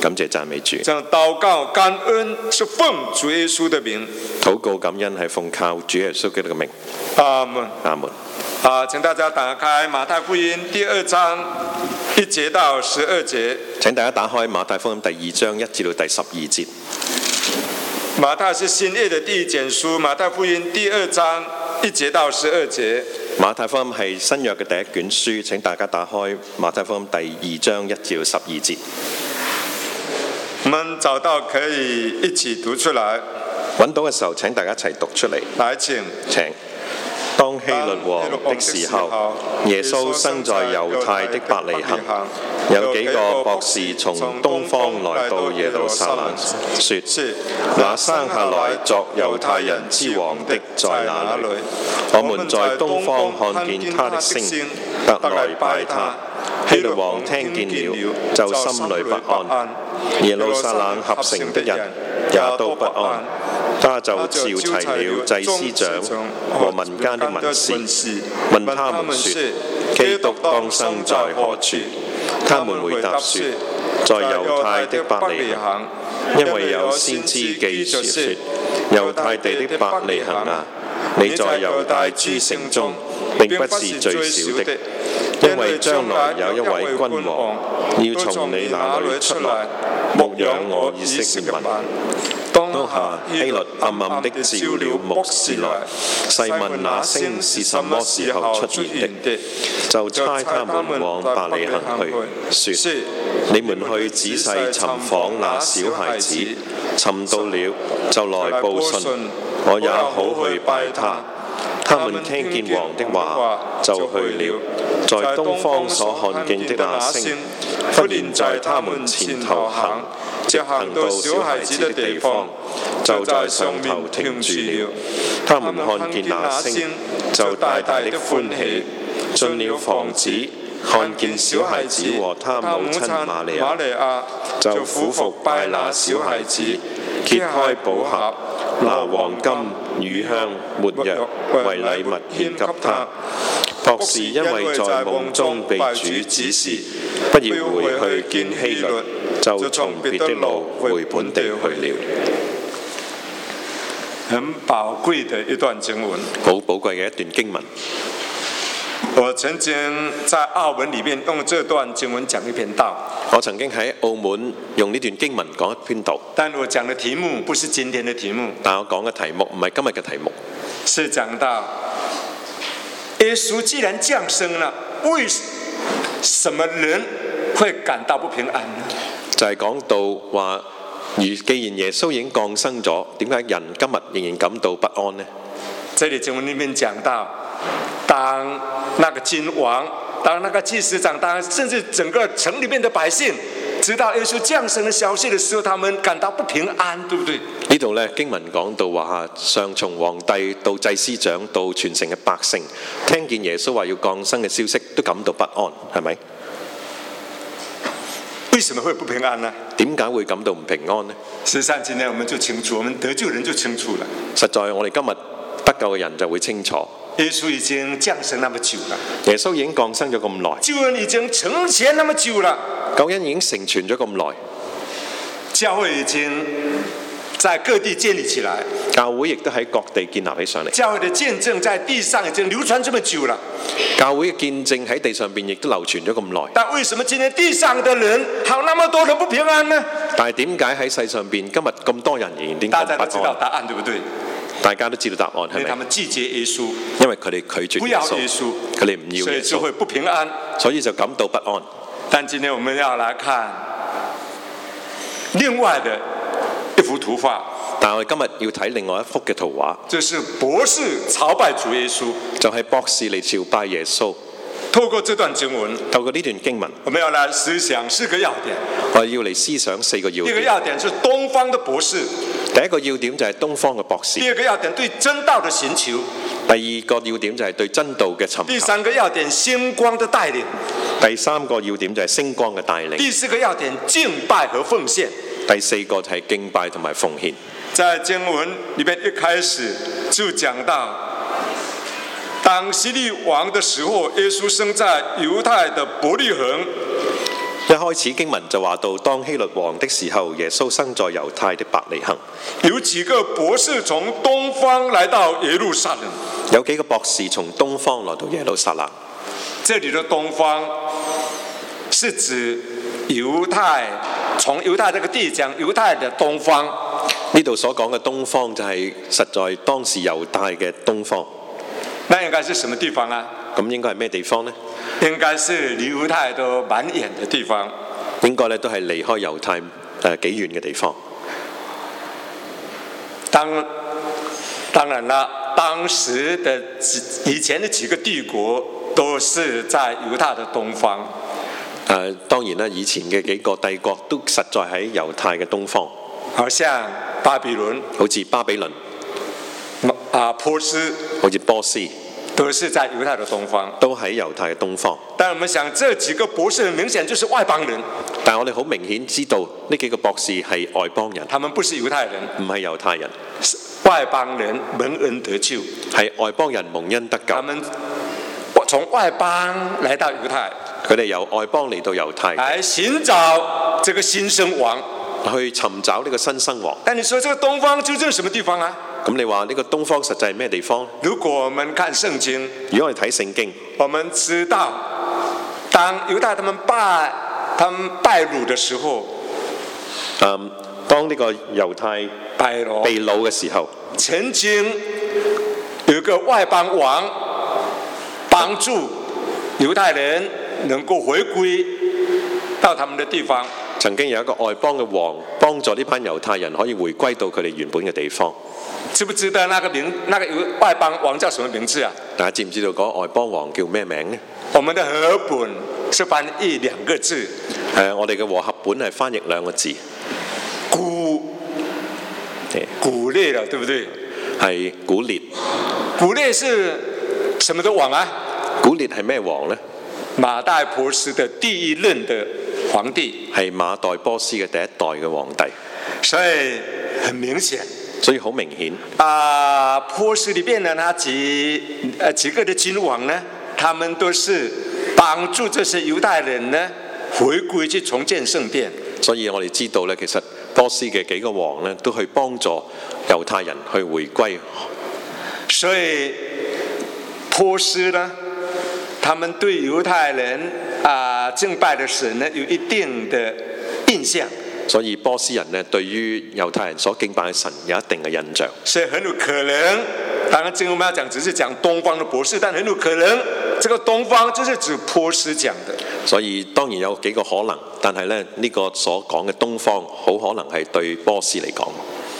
感謝讚美主。 這樣禱告感恩是奉主耶穌的名。 禱告感恩係奉靠主耶穌基督嘅名。 阿門。 阿門。 請大家打開馬太福音第2章1節到12節。 請大家打開馬太福音第2章1至到第12節。 馬太是新約的第一卷書，馬太福音第2章1節到12節。 馬太福音係新約嘅第一卷書，請大家打開馬太福音第2章1至到12節。 我們找到可以一起讀出來。 揾到嘅時候，請大家一齊讀出嚟。 來，請。 當希律王的時候，耶穌生在猶太的伯利恆。有幾個博士從東方來到耶路撒冷，說：那生下來作猶太人之王的在哪裏？我們在東方看見他的星，特來拜他。希律王聽見了，就心裏不安。耶路撒冷合城的人也都不安。他就召齊了祭司長和民間的文士，問他們說：基督當生在何處？他們回答說：在猶太的伯利恆，因為有先知記著說：猶太地的伯利恆啊，你在猶大諸城中並不是最小的，因為將來有一位君王要從你那裏出來，牧養我以色列民。當下希律暗暗的召了牧士來，細問那星是什麼時候出現的，就差他們往伯利恆去，說：你們去仔細尋訪那小孩子，尋到了就來報信，我也好去拜他。他們聽見王的話，就去了，在東方所看見的那星，忽然在他們前頭行，直行到小孩子的地方，就在上頭停住了。他們看見那星，就大大的歡喜。進了房子，看見小孩子和他母親瑪利亞，就俯伏拜那小孩子，揭開寶盒，拿黃金、乳香、沒藥為禮物獻給他。博士因為在夢中被主指示，不要回去見希律，就從別的路回本地去了。 很寶貴的一段經文， 好寶貴嘅一段經文。 我曾經在澳門裏面用這段經文講一篇道。 我曾經喺澳門用呢段經文講一篇道， 但我講的題目不是今天的題目。 但我講嘅題目唔係今日嘅題目， 是講到耶穌既然降生了，為什麼人會感到不平安呢？ 就係講到話，既然耶穌已經降生咗，點解人今日仍然感到不安呢？ 這裡經文裏面講到，當那個君王，當那個祭司長，當甚至整個城裏面的百姓知道耶穌降生的消息的時候，他們感到不平安，對不對？ 呢度咧經文講到話，上從皇帝到祭司長到全城嘅百姓，聽見耶穌話要降生嘅消息，都感到不安，係咪？ 為什麼會不平安呢？ 點解會感到唔平安呢？ 事實上，今天我們就清楚，我們得救人就清楚了。 實在我哋今日得救嘅人就會清楚。 耶穌已經降生那麼久了， 耶穌已經降生咗咁耐， 救恩已經成全那麼久了， 救恩已經成全咗咁耐， 教會已經在各地建立起來， 教會亦都喺各地建立起上嚟。 教會的見證在地上已經流傳這麼久了， 教會嘅見證喺地上邊亦都流傳咗咁耐。 但為什麼今天地上的人好那麼多人不平安呢？ 但係點解喺世上邊今日咁多人仍然點解不安？ 大家都知道答案，對不對？ 大家都知道答案係咪？ 因為他們拒絕耶穌， 因為佢哋拒絕耶穌，佢哋唔要耶穌， 所以就會不平安， 所以就感到不安。 但今天我們要來看另外的一幅圖畫。 但係我哋今日要睇另外一幅嘅圖畫， 就是博士朝拜主耶穌， 就係博士嚟朝拜耶穌。 透過這段經文， 透過呢段經文， 我們要來思想4個要點。 我要嚟思想4個要點。 第一個要點是東方的博士， 第一個要點就係東方嘅博士。 第二個要點對真道的尋求， 第二個要點就係對真道嘅尋求。 第三個要點星光的帶領， 第三個要點就係星光嘅帶領。 第四個要點敬拜和奉獻， 第四個就係敬拜同埋奉獻。 在經文裏面一開始就講到，當希律王的時候，耶穌生在猶太的伯利恆， 一開始經文就話到，當希律王的時候，耶穌生在猶太的伯利恆。 有幾個博士從東方來到耶路撒冷。 有幾個博士從東方來到耶路撒冷。 這裡的東方是指猶太，從猶太這個地講猶太的東方。 呢度所講嘅東方就係實在當時猶太嘅東方。 那應該是什麼地方啊？ 咁應該係咩地方呢？ 應該是離猶太都蠻遠的地方。 應該咧都係離開猶太幾遠嘅地方。當然啦，當時的以前的幾個帝國都是在猶太的東方。當然啦，以前嘅幾個帝國都實在喺猶太嘅東方。好像巴比倫，好似巴比倫。波斯，好似波斯。都是在猶太的東方，都喺猶太嘅東方。但我們想，這幾個博士明顯就是外邦人。但我哋好明顯知道呢幾個博士係外邦人，他們不是猶太人，唔係猶太人，外邦人蒙恩得救，係外邦人蒙恩得救。他們從外邦來到猶太，佢哋由外邦嚟到猶太，來尋找這個新生王，去尋找呢個新生王。但你說這個東方究竟係什麼地方啊？咁你話呢個東方實際係咩地方？如果我們看聖經，如果我哋睇聖經，我們知道當猶太他們拜擄的時候，當呢個猶太被擄嘅時候，曾經有一個外邦王幫助猶太人能夠回歸到他們的地方。曾經有一個外邦嘅王幫助呢班猶太人可以回歸到佢哋原本嘅地方。知不知道那個外邦王叫什麼名字啊？大家知唔知道嗰個外邦王叫咩名呢？我們的和本是翻譯兩個字。我哋嘅和合本係翻譯兩個字。古列了，對不對？係古列。古列是什麼的王啊？古列係咩王呢？馬代波斯的第一任的皇帝。係馬代波斯嘅第一代嘅皇帝。所以很明顯。所以好明顯，波斯裏邊呢，那幾個的君王呢，他們都是幫助這些猶太人呢回歸去重建聖殿。所以我哋知道呢，其實波斯嘅幾個王呢，都去幫助猶太人去回歸。所以波斯呢，他們對猶太人敬拜的神呢，有一定的印象。所以波斯人呢，對於猶太人所敬拜嘅神有一定嘅印象。所以很有可能，當然今天我們要講只是講東方的博士，但很有可能，這個東方就是指波斯講的。所以當然有幾個可能，但係呢，呢個所講嘅東方，好可能係對波斯嚟講。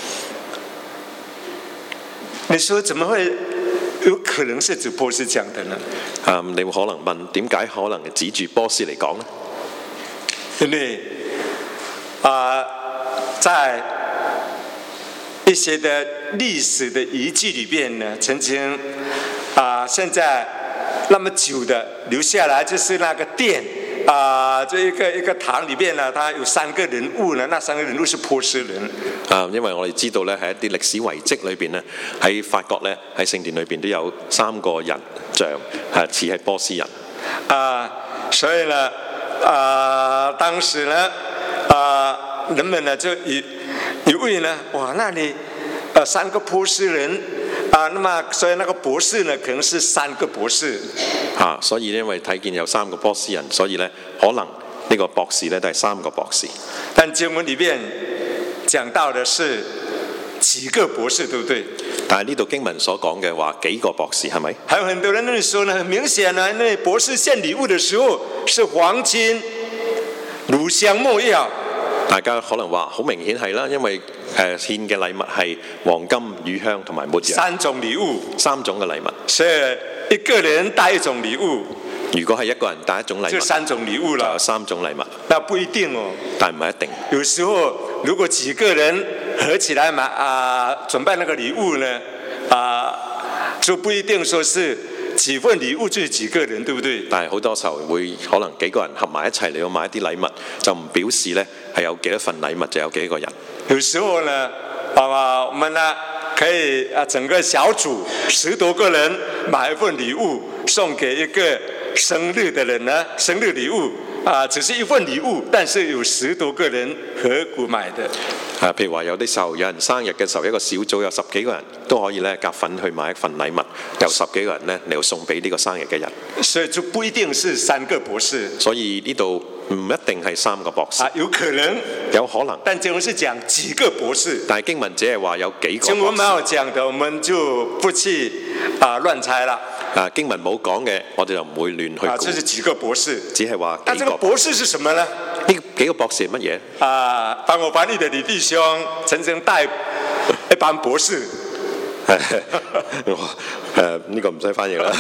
你說怎麼會有可能是指波斯講的呢？你會可能問，點解可能指住波斯嚟講呢？因為在一些的歷史的遺跡裏邊呢，曾經現在那麼久的留下來，就是那個殿這一個堂裏邊呢，它有3個人物呢，那3個人物是波斯人。因為我哋知道呢，喺一啲歷史遺跡裏邊呢，喺法國呢，喺聖殿裏邊都有3個人像似係波斯人。所以呢，當時呢，人們呢就以為呢，哇，那裡3個波斯人那麼所以那個博士呢，可能是3個博士。所以因為睇見有3個波斯人，所以呢可能呢個博士呢都係3個博士。但經文裡面講到的是幾個博士，對不對？但係呢度經文所講嘅話幾個博士係咪？還有很多人那裡說呢，很明顯呢，那博士獻禮物的時候是黃金、乳香、沒藥。大家可能話好明顯係啦，因為獻嘅禮物係黃金、乳香同埋沒藥。3種禮物，3種嘅禮物。所以一個人帶一種禮物。如果係一個人帶一種禮物，就3種禮物啦。就有3種禮物。那不一定哦。但唔係一定。有時候如果幾個人合起來準備那個禮物呢，就不一定說是幾份禮物就是幾個人，對不對？但係好多時候會可能幾個人合埋一齊嚟到買一啲禮物，就唔表示呢係有幾多份禮物就有幾個人。有時候呢，我們呢可以整個小組10多個人買一份禮物送給一個生日的人呢，生日禮物只是一份禮物，但是有10多個人合股買的。 譬如話有啲時候有人生日嘅時候，一個小組有10幾個人都可以咧夾份去買一份禮物，有10幾個人咧嚟到送俾呢個生日嘅人。 所以就不一定是3個博士。 所以呢度唔一定係3個博士。 有可能。 有可能。 但經文是講幾個博士。 但係經文只係話有幾個博士。 經文冇講的，我們就不去亂猜啦。 經文冇講嘅，我哋就唔會亂去估。 這是幾個博士。 只係話幾個。 但這個博士是什麼呢？ 呢幾個博士係乜嘢？ 幫我翻譯的李弟兄曾經帶一班博士。 呢個唔使翻譯啦。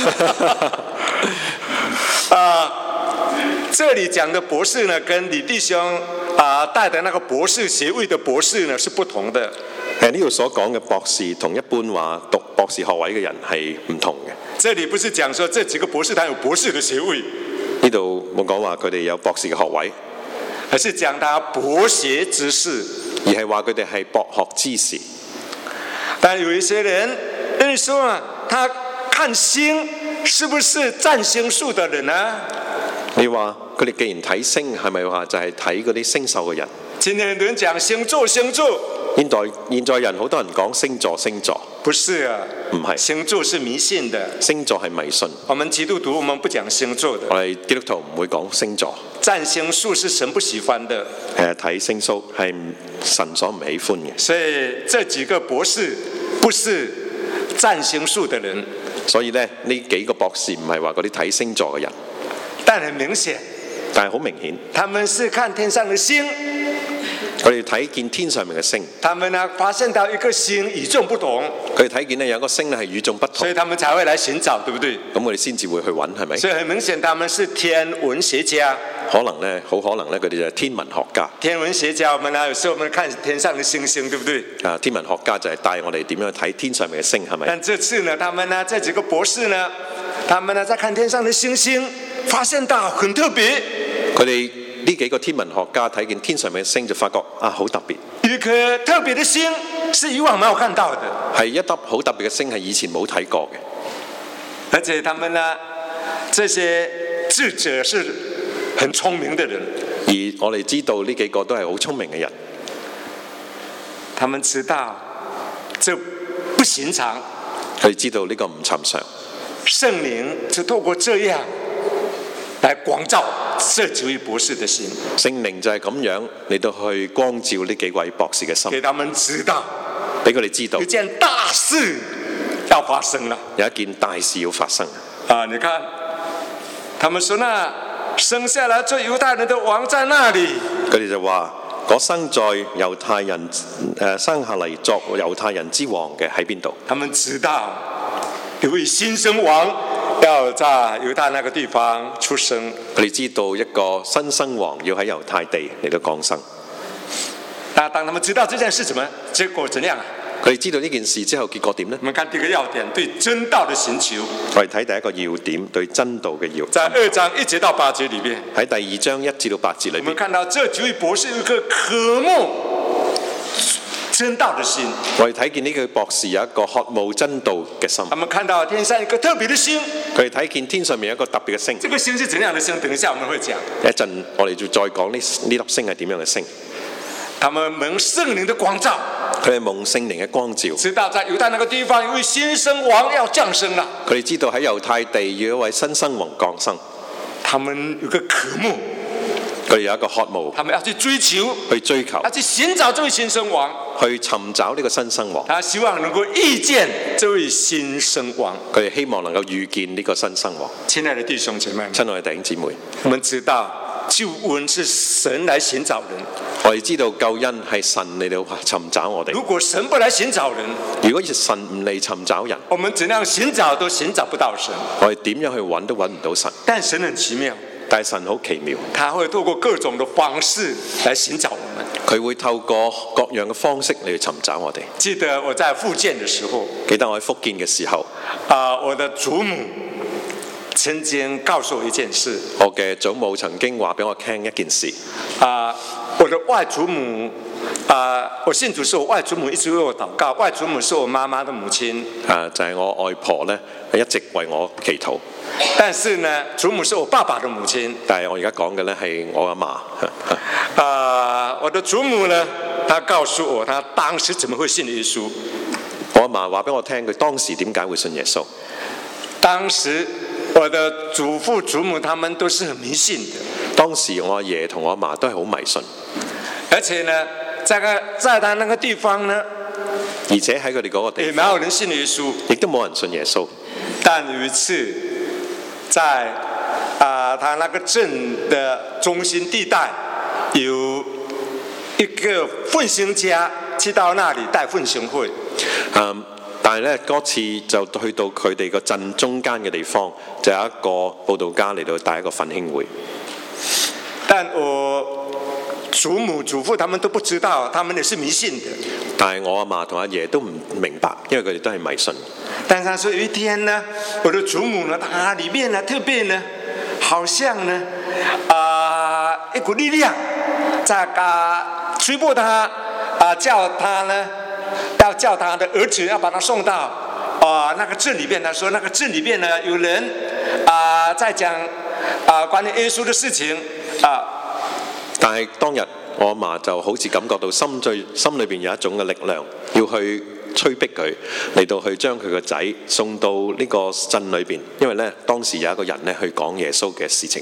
這裡講的博士呢，跟李弟兄帶的那個博士學位的博士呢是不同的。 呢度所講嘅博士同一般話讀博士學位嘅人係唔同嘅。 這裡不是講說這幾個博士他有博士的學位。 呢度冇講話佢哋有博士嘅學位， 而是講他博學之士， 而係話佢哋係博學之士。 但有一些人跟你說他看星是不是占星術的人呢？ 你話佢哋既然睇星，係咪話就係睇嗰啲星宿嘅人？ 今天很多人講星座，星座。 現在人好多人講星座，星座。 不是啊， 唔係。 星座是迷信的。 星座係迷信。 我們基督徒我們不講星座的。 我哋基督徒唔會講星座。 占星術是神不喜歡的。 睇星宿係神所唔喜歡嘅。 所以這幾個博士不是占星術的人。 所以呢幾個博士唔係話嗰啲睇星座嘅人。 但很明顯。 但係好明顯。 他們是看天上的星。 佢哋睇見天上面嘅星， 他們呢發現到一個星與眾不同， 佢哋睇見呢有個星呢係與眾不同， 所以他們才會來尋找，對不對？ 咁我哋先至會去揾，係咪？ 所以很明顯，他們是天文學家。 可能呢，好可能呢，佢哋就係天文學家。 天文學家，我們呢有時候我們看天上的星星，對不對？ 天文學家就係帶我哋點樣睇天上面嘅星，係咪？ 但這次呢，他們呢這幾個博士呢，他們呢在看天上的星星，發現到很特別。 佢哋呢幾個天文學家睇見天上面嘅星，就發覺好特別。 一顆特別的星是以往沒有看到的， 係一粒好特別嘅星，係以前冇睇過嘅。 而且他們呢，這些智者是很聰明的人。 而我哋知道呢幾個都係好聰明嘅人， 他們知道這不尋常， 佢哋知道呢個唔尋常。 聖靈就透過這樣來光照這幾位博士的心。 聖靈就係咁樣嚟到去光照呢幾位博士嘅心， 給他們知道， 俾佢哋知道有件大事要發生了， 有一件大事要發生。 你看，他們說那生下來做猶太人的王在那裡？ 佢哋就話嗰生在猶太人生下嚟作猶太人之王嘅喺邊度？ 他們知道有位新生王要在猶太那個地方出生。 佢哋知道一個新生王要喺猶太地嚟到降生。 當他們知道這件事，結果怎樣啊？ 佢哋知道呢件事之後，結果點呢？ 我們看第一個要點，對真道的尋求。 我哋睇第一個要點，對真道嘅要點。 在2章1節到8節裏面， 喺第2章1至到8節裏面， 我們看到這幾位博士有一個渴慕真道的心。 我哋睇見呢個博士有一個渴慕真道嘅心。 他們看到天上一個特別的星。 佢哋睇見天上面有一個特別嘅星。 這個星是怎樣的星？等一下我們會講。 一陣我哋就再講呢粒星係點樣嘅星。 他們蒙聖靈的光照。 佢哋蒙聖靈嘅光照， 知道在猶太那個地方有位新生王要降生啦。 佢哋知道喺猶太地要有一位新生王降生。 他們有個渴慕， 佢哋有一個渴慕， 他們要去追求，要去尋找這位新生王， 去尋找呢個新生王。 他希望能夠遇見這位新生王。 佢哋希望能夠遇見呢個新生王。 親愛的弟兄姐妹， 親愛的弟兄姊妹， 我們知道救恩是神來尋找人。 我哋知道救恩係神嚟到尋找我哋。 如果神不來尋找人， 如果神唔嚟尋找人， 我們怎樣尋找都尋找不到神。 我哋點樣去揾都揾唔到神。 但神很奇妙， 但係神好奇妙， 他會透過各種的方式來尋找我們。 佢會透過各樣嘅方式嚟尋找我哋。 記得我在復健的時候， 記得我喺復健嘅時候， 我的祖母曾經告訴我一件事。 我嘅祖母曾經話俾我聽一件事。 我的外祖母我信主是我外祖母一直为我禱告，外祖母是我媽媽的母親。 就係我外婆咧，一直為我祈禱。 但是呢，祖母是我爸爸的母親。 但係我而家講嘅咧係我阿嫲。 我的祖母呢，她告訴我，她當時怎麼會信耶穌？ 我阿嫲話俾我聽，佢當時點解會信耶穌？ 當時我的祖父祖母他們都是很迷信的。 當時我阿爺同我阿嫲都係好迷信， 而且呢，在他那個地方呢， 而且喺佢哋嗰個地也沒有人信耶穌， 亦都冇人信耶穌。 但有一次，在他那個鎮的中心地帶，有一個奮興家去到那裡帶奮興會。 但係咧嗰次就去到佢哋個鎮中間嘅地方，就有一個佈道家嚟到帶一個奮興會。 但我祖母祖父他們都不知道，他們也是迷信的。 但係我阿嫲同阿爺都唔明白，因為佢哋都係迷信。 但是他說有一天呢，我的祖母呢，她裡面呢特別呢，好像呢一股力量在催迫他叫他呢，要叫他的兒子要把他送到那個鎮裡面。他說那個鎮裡面呢有人在講關於耶穌的事情但係當日我阿嫲就好似感覺到心裏邊有一種嘅力量，要去催逼佢嚟到去將佢個仔送到呢個鎮裏邊，因為咧當時有一個人咧去講耶穌嘅事情。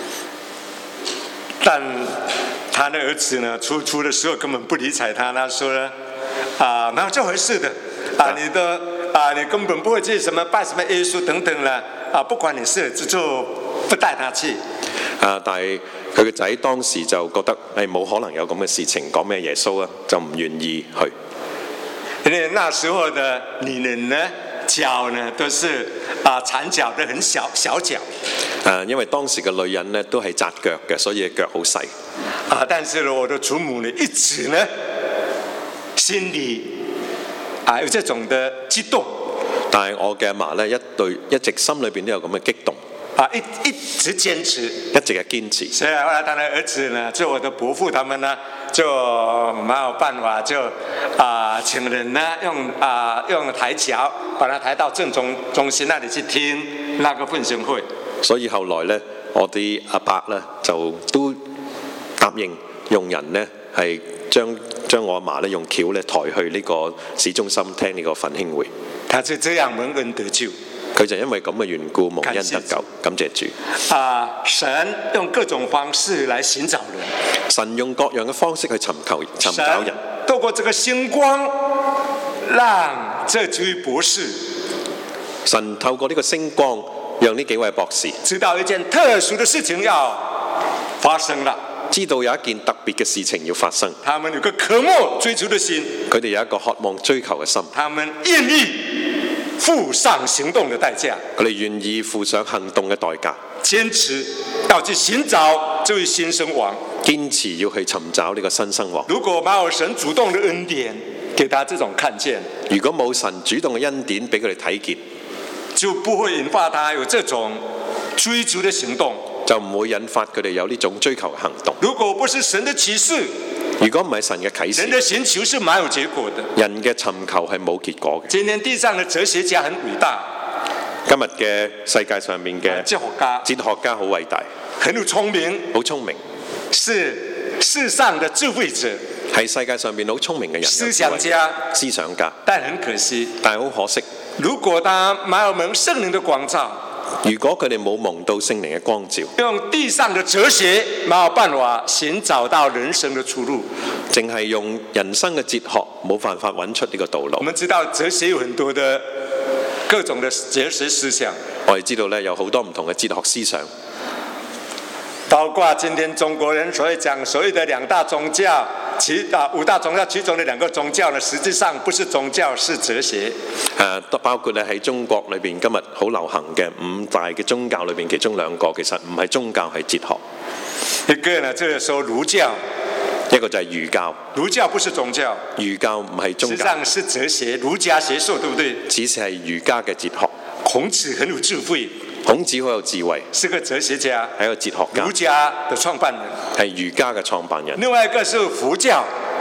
但他的兒子呢，出的時候根本不理睬他，他說呢沒有這回事的你根本不會去什麼拜什麼耶穌等等啦不管你事就不帶他去。 但係佢個仔當時就覺得冇可能有咁嘅事情，講咩耶穌啊，就唔願意去。 因為那時候的女人呢，腳呢都是纏腳的很小腳。 因為當時嘅女人呢都係紮腳嘅，所以腳好細。 但是呢，我的祖母呢一直呢心裏有這種的激動。 但係我嘅阿嫲呢一直心裏邊都有咁嘅激動。 一直堅持， 一直嘅堅持。 所以後來他的兒子呢，就我的伯父他們呢，就沒有辦法，就請人呢用抬轎把他抬到鎮中心那裡去聽那個奮興會。 所以後來呢，我啲阿伯呢，就都答應用人呢係將我阿嫲呢用轎呢抬去呢個市中心聽呢個奮興會。 他就這樣蒙恩得救。 佢就因為咁嘅緣故蒙恩得救，感謝主。 神用各種方式來尋找人。 神用各樣嘅方式去尋找人。 透過這個星光，讓這幾位博士。 神透過呢個星光，讓呢幾位博士知道一件特殊的事情要發生了。 知道有一件特別嘅事情要發生。 他們有個渴慕追求的心。 佢哋有一個渴望追求嘅心。 他們願意付上行動的代價， 佢哋願意付上行動嘅代價， 堅持要去尋找這位新生王， 堅持要去尋找呢個新生王。 如果沒有神主動的恩典給他這種看見， 如果冇神主動嘅恩典俾佢哋睇見， 就不會引發他有這種追逐的行動， 就唔會引發佢哋有呢種追求嘅行動。 如果不是神的啟示， 如果唔係神嘅啟示， 人的尋求是沒有結果的。 人嘅尋求係冇結果嘅。 今天地上的哲學家很偉大， 今日嘅世界上面嘅哲學家好偉大， 很有聰明， 好聰明， 是世上的智慧者， 係世界上面好聰明嘅人， 思想家，但很可惜， 但係好可惜， 如果他沒有蒙聖靈的光照， 如果佢哋冇蒙到聖靈嘅光照， 用地上的哲學沒有辦法尋找到人生的出路， 淨係用人生嘅哲學冇辦法揾出呢個道路。 我們知道哲學有很多的各種的哲學思想， 我哋知道咧有好多唔同嘅哲學思想， 包括今天中國人所謂的兩大宗教，五大宗教其中的兩個宗教呢，實際上不是宗教，是哲學。 都包括咧喺中國裏邊今日好流行嘅五大嘅宗教裏邊，其中兩個其實唔係宗教，係哲學。 一個呢，就是說儒教， 一個就係儒教。 儒教不是宗教， 儒教唔係宗教， 實際上是哲學，儒家學說，對不對？ 只是係儒家嘅哲學。 孔子很有智慧， 孔子好有智慧， 是個哲學家， 係一個哲學家， 儒家的創辦人， 係儒家嘅創辦人。 另外一個是佛教，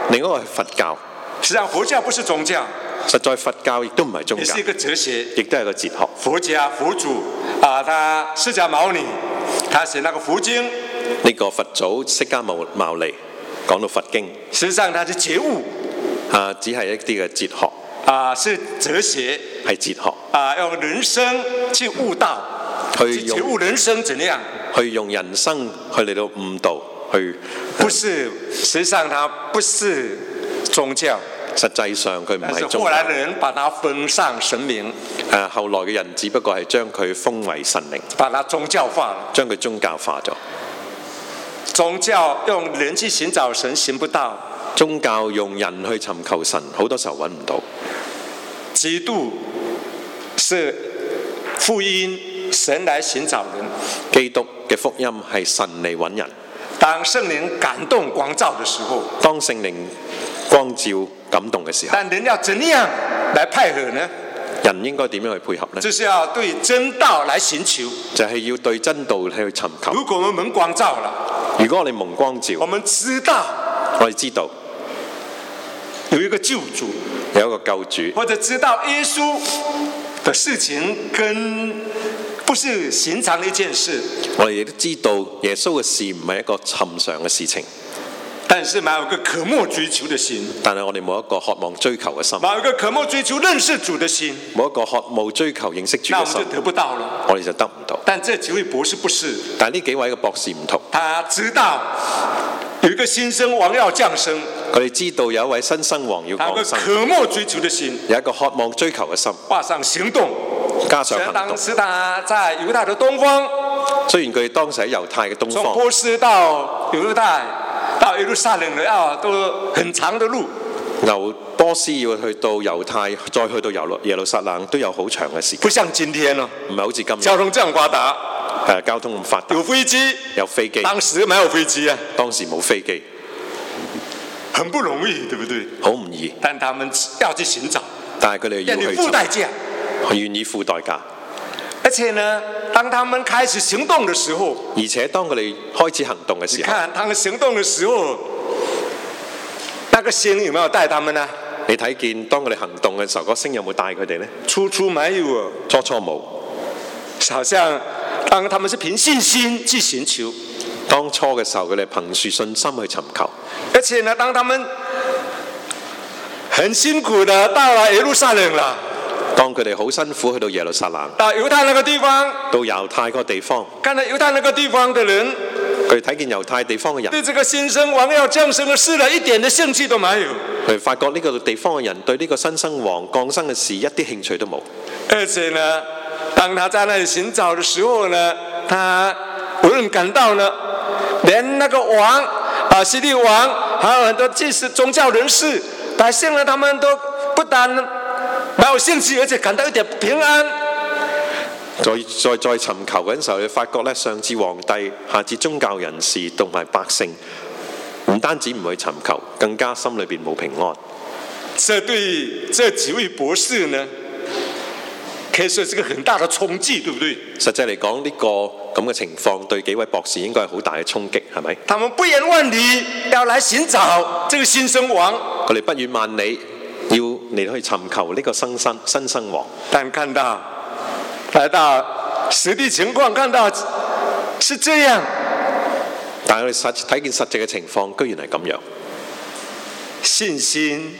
另一個係佛教。 實際上佛教不是宗教， 實在佛教亦都唔係宗教， 也是一個哲學， 亦都係個哲學。 佛家佛祖他釋迦牟尼，他寫那個佛經。 呢個佛祖釋迦牟尼講到佛經， 實際上他是覺悟， 只係一啲嘅哲學， 是哲學， 係哲學， 用人生去悟道，去覺悟人生怎樣， 去用人生去嚟到悟道，去不是，實際上他不是宗教。 實際上佢唔係宗教。 後來的人把它封上神明。 後來嘅人只不過係將佢封為神靈， 把它宗教化了， 將佢宗教化咗。 宗教用人去尋找神，尋不到； 宗教用人去尋求神，好多時候揾唔到。 基督是福音，神來尋找人。 基督嘅福音係神嚟揾人。 當聖靈感動光照的時候， 當聖靈光照感動嘅時候， 但人要怎樣來配合呢？ 人應該點樣去配合呢？ 就是要對真道來尋求， 就係要對真道去尋求。 如果我們蒙光照了， 如果我哋蒙光照， 我們知道， 我哋知道有一個救主， 有一個救主， 或者知道耶穌的事情跟不是尋常的一件事。 我哋亦都知道耶穌嘅事唔係一個尋常嘅事情， 但是冇一個渴慕追求的心。 但係我哋冇一個渴望追求嘅心， 冇一個渴慕追求認識主的心， 冇一個渴慕追求認識主嘅心， 那我們就得不到了。 我哋就得唔到。 但這幾位博士不是， 但係呢幾位嘅博士唔同， 他知道有一個新生王要降生， 佢哋知道有一位新生王要降生， 有一個渴慕追求的心， 有一個渴望追求嘅心， 加上行動， 加上行動。 當時他在猶太的東方， 雖然佢哋當時喺猶太嘅東方， 從波斯到猶太到耶路撒冷的都很長的路。 由波斯要去到猶太，再去到耶路撒冷，都有好長嘅時間。 不像今天咯， 唔係好似今日交通這樣發達， 交通咁發達， 有飛機， 有飛機。 當時沒有飛機啊， 當時冇飛機， 很不容易，對不對？ 好唔易。 但他們要去尋找， 但係佢哋要去付代價， 願意付代價。 而且呢，當他們開始行動的時候， 而且當佢哋開始行動嘅時候， 你看他們行動的時候，那個星有沒有帶他們呢？ 你睇見當佢哋行動嘅時候，嗰星有冇帶佢哋呢？ 初沒有啊， 初冇。 好像當他們是憑信心去尋求， 當初嘅時候，佢哋憑住信心去尋求。 而且呢，當他們很辛苦的到了耶路撒冷了， 當佢哋好辛苦去到耶路撒冷， 到猶太那個地方， 到猶太個地方， 看到猶太那個地方的人， 佢哋睇見猶太地方嘅人， 對這個新生王要降生嘅事呢，一點的興趣都沒有。 佢發覺呢個地方嘅人對呢個新生王降生嘅事一啲興趣都冇。 而且呢，當他在那裡尋找的時候呢，他無論感到呢，連那個王希律王，還有很多祭司宗教人士、百姓呢，他們都不但沒有興趣，而且感到一點不平安。 再尋求嗰陣時候，你發覺咧，上至皇帝，下至宗教人士同埋百姓，唔單止唔去尋求，更加心裏邊冇平安。 這對這幾位博士呢，可以說是個很大的衝擊，對不對？ 實際嚟講，呢個咁嘅情況對幾位博士應該係好大嘅衝擊，係咪？ 他們不遠萬里要來尋找這個新生王， 佢哋不遠萬里要嚟去尋求呢個新生王， 但看到來到實際情況，看到是這樣， 但係我哋睇見實際嘅情況，居然係咁樣， 信心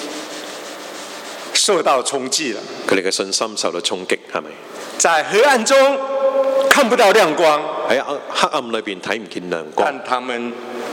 受到衝擊了。 佢哋嘅信心受到衝擊，係咪？ 在黑暗中看不到亮光， 喺黑暗裏邊睇唔見亮光。 但他們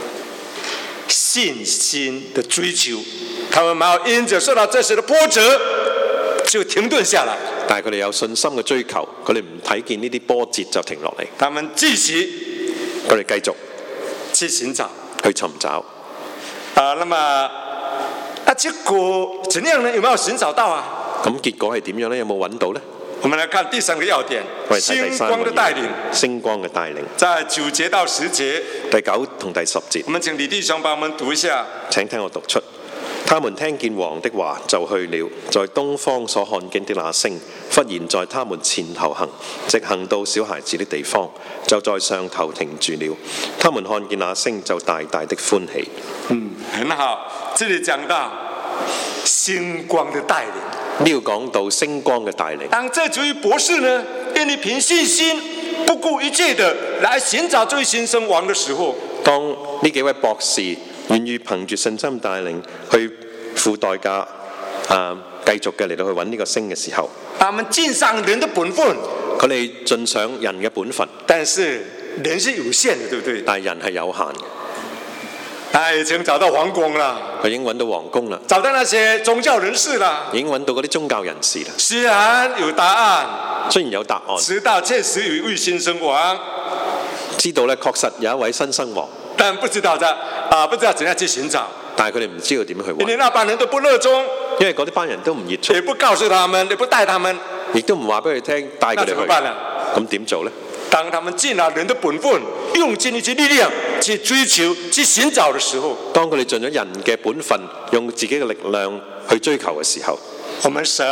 信心的追求，他們沒有因着受到這些的波折就停頓下來。 但係佢哋有信心嘅追求，佢哋唔睇見呢啲波折就停落嚟。 他們繼續， 佢哋繼續去尋找， 去尋找。 那麼結果怎樣呢？有沒有尋找到啊？ 咁結果係點樣呢？有冇揾到呢？ 我們來看第三個要點，星光的帶領。 星光嘅帶領， 在9節到10節， 第9同第10節。 我們請李弟兄幫我們讀一下。 請聽我讀出。 他們聽見王的話就去了，在東方所看見的那星，忽然在他們前頭行，直行到小孩子的地方，就在上頭停住了。他們看見那星，就大大的歡喜。 很好，這裡講到星光的帶領。 呢度講到星光嘅帶領。 當這主意博士呢，願意憑信心不顧一切的來尋找這位新生王的時候， 當呢幾位博士願意憑住信心帶領去付代價，繼續嘅嚟到去揾呢個星嘅時候， 他們盡上人的本分， 佢哋盡上人嘅本分。 但是人是有限的，對不對？ 但係人係有限嘅。 他已經找到皇宮啦， 佢已經揾到皇宮啦， 找到那些宗教人士啦， 已經揾到嗰啲宗教人士啦。 雖然有答案， 雖然有答案， 知道確實有一位新生王， 知道咧確實有一位新生王， 但不知道不知道怎樣去尋找。 但係佢哋唔知道點去揾， 因為那班人都不熱衷， 因為嗰啲班人都唔熱衷， 也不告訴他們，也不帶他們， 亦都唔話俾佢聽，帶佢哋去。 那怎麼辦呢？ 咁點做呢？ 當他們盡了人的本分，用盡一切力量去追求、去尋找的時候， 當佢哋盡咗人嘅本分，用自己嘅力量去追求嘅時候， 我們神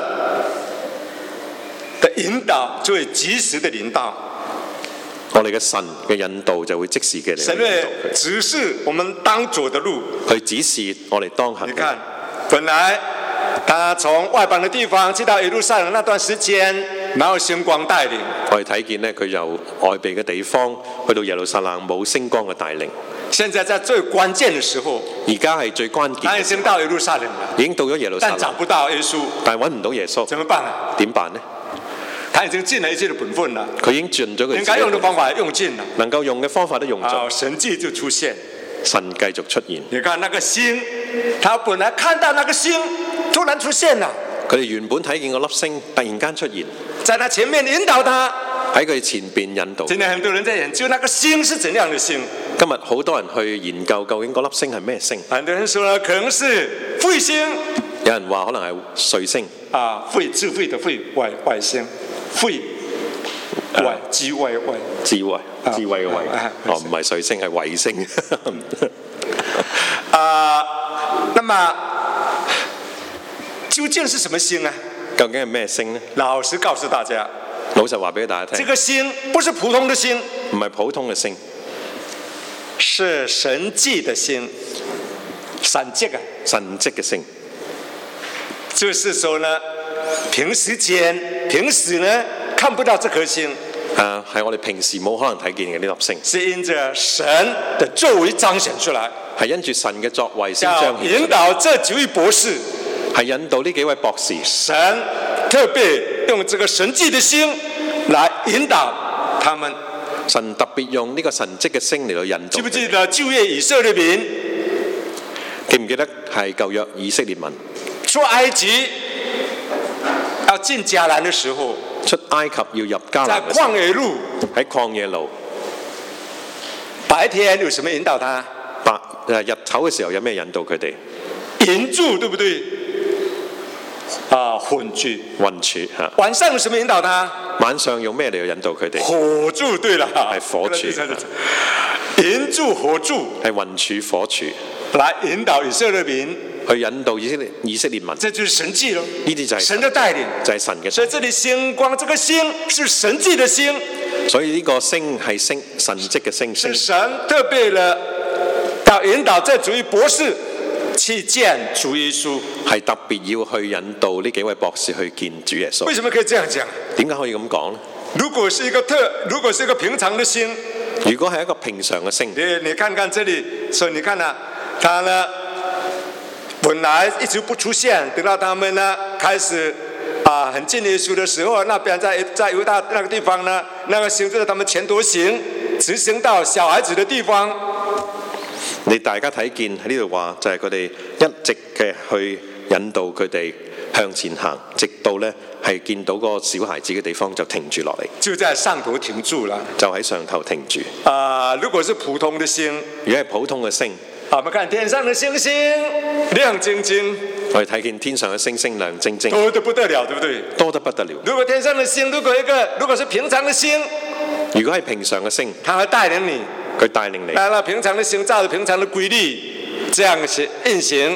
的引導就會及時的引導。 我哋嘅神嘅引導就會即時嘅嚟神會指示我們當走的路， 去指示我哋當行。 你看，本來他從外邦的地方去到耶路撒冷那段時間，沒有星光帶領。 我哋睇見呢，佢由外地嘅地方去到耶路撒冷，冇星光嘅帶領。 現在在最關鍵的時候， 而家係最關鍵， 他已經到耶路撒冷了， 已經到咗耶路撒冷， 但找不到耶穌， 但係揾唔到耶穌， 怎麼辦啊？ 點辦呢？ 他已經盡了一切的本分了， 佢已經盡咗佢應該用的方法用盡了， 能夠用嘅方法都用咗， 神蹟就出現， 神繼續出現。 你看那個星，他本來看到那個星突然出現了， 佢哋原本睇見個粒星突然間出現， 在他前面引導他， 喺佢前邊引導。 今天很多人在研究那個星是怎樣的星， 今日好多人去研究究竟嗰粒星係咩星。 很多人說呢，可能是彗星， 有人話可能係彗星， 彗，智慧的彗，外星，彗，外，智慧外， 智慧嘅慧，唔係彗星係衛星。 那麼究竟是什麼星啊？ 究竟係咩星呢？ 老實告訴大家， 老實話俾大家聽， 這個星不是普通的星， 唔係普通嘅星， 是神蹟的星，神蹟啊， 神蹟嘅星。 就是說呢，平時呢看不到這顆星， 係我哋平時冇可能睇見嘅呢粒星， 是因着神的作為彰顯出來， 係因住神嘅作為先彰顯。 引導這幾位博士， 係引導呢幾位博士， 神特別用這個神蹟的星來引導他們。 神特別用呢個神蹟嘅星嚟到引導。 記不記得舊約以色列民？ 記唔記得係舊約以色列民出埃及要進迦南的時候， 出埃及要入迦南嘅時候， 在曠野路， 喺曠野路， 白天有什麼引導他？ 日頭嘅時候有咩引導佢哋？ 雲柱，對不對？雲柱。 雲柱嚇。 晚上有什麼引導他？ 晚上用咩嚟到引導佢哋？ 火柱，對啦。 係火柱。 雲柱火柱。 係雲柱火柱。 來引導以色列民。 去引導以色列民。 這就是神蹟咯。 呢啲就係神的帶領， 就係神嘅。 所以這裡星光，這個星是神蹟的星。 所以呢個星係神蹟嘅星。 是神特別嘅要引導這幾位博士去見主耶穌， 係特別要去引導呢幾位博士去見主耶穌。 為什麼可以這樣講？ 點解可以咁講呢？ 如果是一個平常的星， 如果係一個平常嘅星， 你看看這裡，所以你看啊，他呢本來一直不出現，等到他們呢開始很近耶穌的時候，那邊在猶大那個地方呢，那個星就在他們前頭行，直行到小孩子的地方。 你大家睇見喺呢度話，就係佢哋一直嘅去引導佢哋向前行，直到呢係見到嗰個小孩子嘅地方就停住落嚟， 就在上頭停住了， 就喺上頭停住。 如果是普通的星， 如果係普通嘅星， 我們看天上的星星亮晶晶， 我哋睇見天上嘅星星亮晶晶， 多得不得了，對不對？ 多得不得了。 如果天上的星，如果是平常的星， 如果係平常嘅星， 它會帶領你。 佢帶領你， 那平常的星照着平常的規律這樣運行，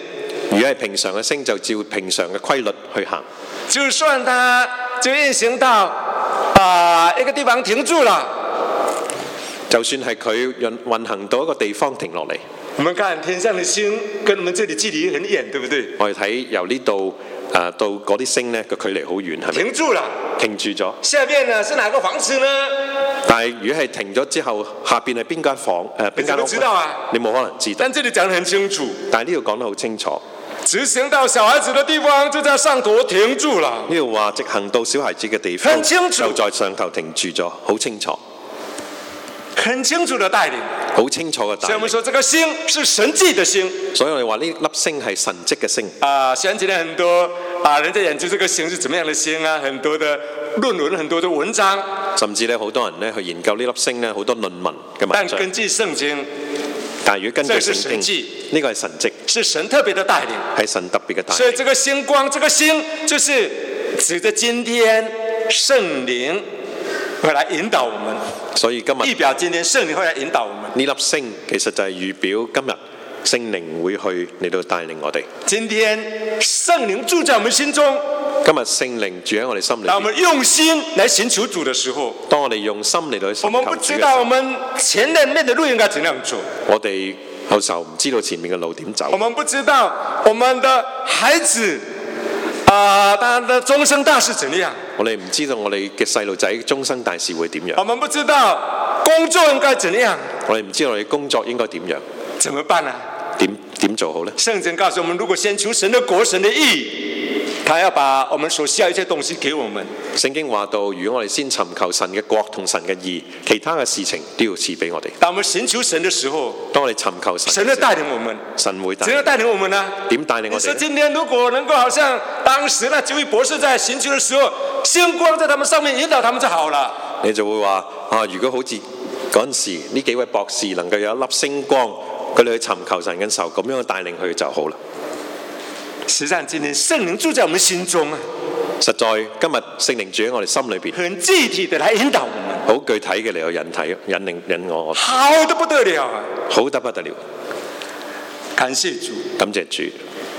如果係平常嘅星，就照平常嘅規律去行。 就算它就運行到一個地方停住了， 就算係佢運行到一個地方停落嚟， 我們看天上的星跟我們這裡距離很遠，對不對？ 我哋睇由呢度到嗰啲星呢個距離好遠，係咪？ 停住了， 停住咗。 下面呢是哪個房子呢？ 但係如果係停咗之後，下邊係邊間房？邊間屋？ 你知道啊？ 你冇可能知道。 但這裡講得很清楚。 但係呢度講得好清楚。 直行到小孩子的地方，就在上頭停住了。 呢度話直行到小孩子嘅地方， 很清楚， 就在上頭停住咗，好清楚。 很清楚的帶領， 好清楚嘅帶領。 所以我們說這個星是神蹟的星。 所以我哋話呢粒星係神蹟嘅星。 想起來很多人在研究這個星是怎麼樣的星啊，很多的論文，很多的文章。 甚至咧，好多人咧去研究呢粒星咧，好多論文嘅文章。 但根據聖經， 但係如果根據聖經，呢個係神蹟， 是神特別的帶領， 係神特別嘅帶領。 所以這個星光，這個星就是指着今天聖靈會來引導我們。 所以今日預表今天聖靈會來引導我們。 呢粒星其實就係預表今日聖靈會去嚟到帶領我哋。 今天聖靈住在我們心中。 今日聖靈住喺我哋心裏。 當我們用心來尋求主的時候， 當我哋用心嚟到去尋求主嘅時候， 我們不知道我們前面的路應該怎樣做。 我哋有時候唔知道前面嘅路點走。 我們不知道我們的孩子他的終生大事怎樣。 我哋唔知道我哋嘅細路仔終生大事會點樣。 我們不知道工作應該怎樣。 我哋唔知道我哋工作應該點樣。 怎麼辦呢？ 點做好呢？ 聖經告訴我們，如果先求神的國、神的義，他要把我們所需要一切東西給我們。 聖經話到，如果我哋先尋求神嘅國同神嘅義，其他嘅事情都要賜俾我哋。 當我們尋求神的時候， 當我哋尋求神， 神會帶領我們。 神會帶領。 怎樣帶領我們呢？ 點帶領我哋？ 你說今天如果能夠好像當時那幾位博士在尋求的時候，星光在他們上面引導他們就好了。 你就會話如果好似嗰陣時呢幾位博士能夠有一粒星光，佢哋去尋求神嘅時候，咁樣帶領佢就好啦。 實際上，今天聖靈住在我們心中啊！ 實在今日聖靈住喺我哋心裏邊， 很具體的來引導我們， 好具體嘅嚟到引我， 好得不得了啊！ 好得不得了！ 感謝主， 感謝主。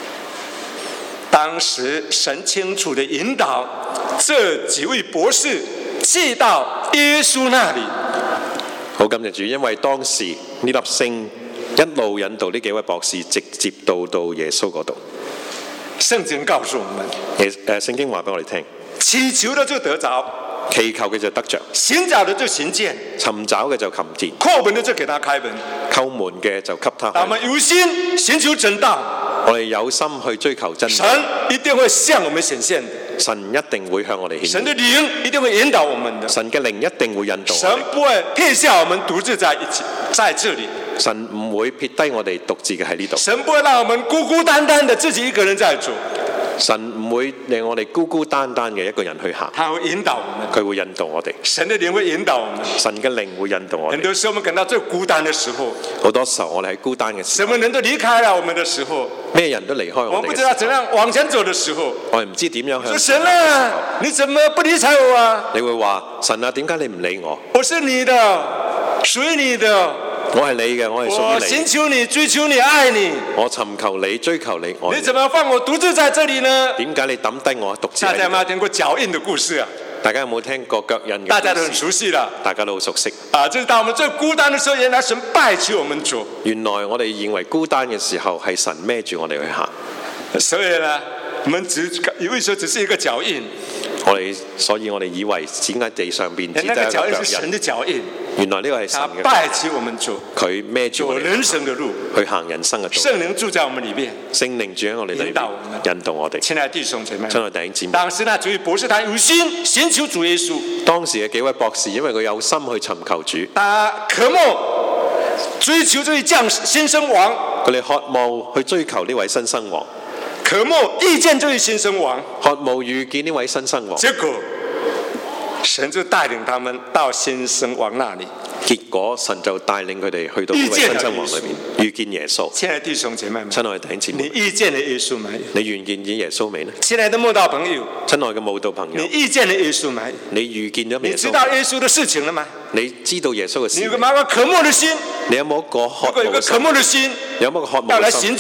當時神清楚的引導這幾位博士寄到耶穌那裡， 好感謝主，因為當時呢粒星一路引導呢幾位博士直接到耶穌嗰度。 聖經告訴我們， 聖經話俾我哋聽， 祈求的就得着， 祈求嘅就得着， 尋找的就尋見， 尋找嘅就尋見， 叩門的就給他開門， 叩門嘅就給他開門。 我們有心尋求真道， 我哋有心去追求真理， 神一定會向我們顯現的。 神一定會向我哋顯現， 神的靈一定會引導我們的。 神嘅靈一定會引導我哋。 神不會撇下我們獨自在這裡。 神唔會撇低我哋獨自嘅喺呢度。 神不會讓我們孤孤單單的自己一個人在做。 神唔會令我哋孤孤單單嘅一個人去行。 他會引導我們， 佢會引導我哋。 神的靈會引導我們。 神嘅靈會引導我哋。 很多時候我們感到最孤單的時候， 好多時候我哋喺孤單嘅時候， 什麼人都離開了我們的時候， 咩人都離開我哋。 我們不知道怎樣往前走的時候， 我哋唔知點樣向。 說神啊，你怎麼不理睬我啊？ 你會話神啊，點解你唔理我？ 我是你的，屬於你的。 我係你嘅，我係屬於你。 我尋求你，追求你，愛你。我尋求你，追求你，愛你。 你怎麼放我獨自在這裡呢？ 點解你抌低我獨自？ 大家有冇聽過腳印的故事啊？ 大家有冇聽過腳印嘅故事？ 大家都很熟悉啦。 大家都好熟悉。 就是當我們最孤單的時候，原來神背起我們走。 原來我哋認為孤單嘅時候，係神孭住我哋去行。 所以呢，我們以為說只是一個腳印。 所以我哋以為只喺地上邊只得一個腳印。 那個腳印是神的腳印。 原來呢個係神嘅。 他背起我們走。 佢孭住我哋走人生嘅路， 去行人生嘅路。 聖靈住在我們裏面。 聖靈住喺我哋裏面，引導我哋。 親愛的弟兄姐妹， 親愛的弟兄姊妹。 當時那幾位博士，他有心尋求主耶穌。 當時嘅幾位博士，因為佢有心去尋求主， 他渴慕追求這位新生王。 佢哋渴慕去追求呢位新生王。 渴慕遇見這位新生王， 渴慕遇見呢位新生王。 結果神就帶領他們到新生王那裡。 結果神就帶領佢哋去到呢位新生王裏面，遇見耶穌。 親愛的弟兄姐妹們， 親愛的弟兄姊妹， 你遇見了耶穌沒？ 你遇見咗耶穌未呢？ 親愛的慕道朋友， 親愛嘅慕道朋友， 你遇見了耶穌沒？ 你遇見咗耶穌？ 你知道耶穌的事情了嗎？ 你知道耶穌嘅事？ 你有個渴慕的心？ 你有冇一個渴慕嘅心？ 有個渴慕的心？ 有冇個渴慕要來尋求？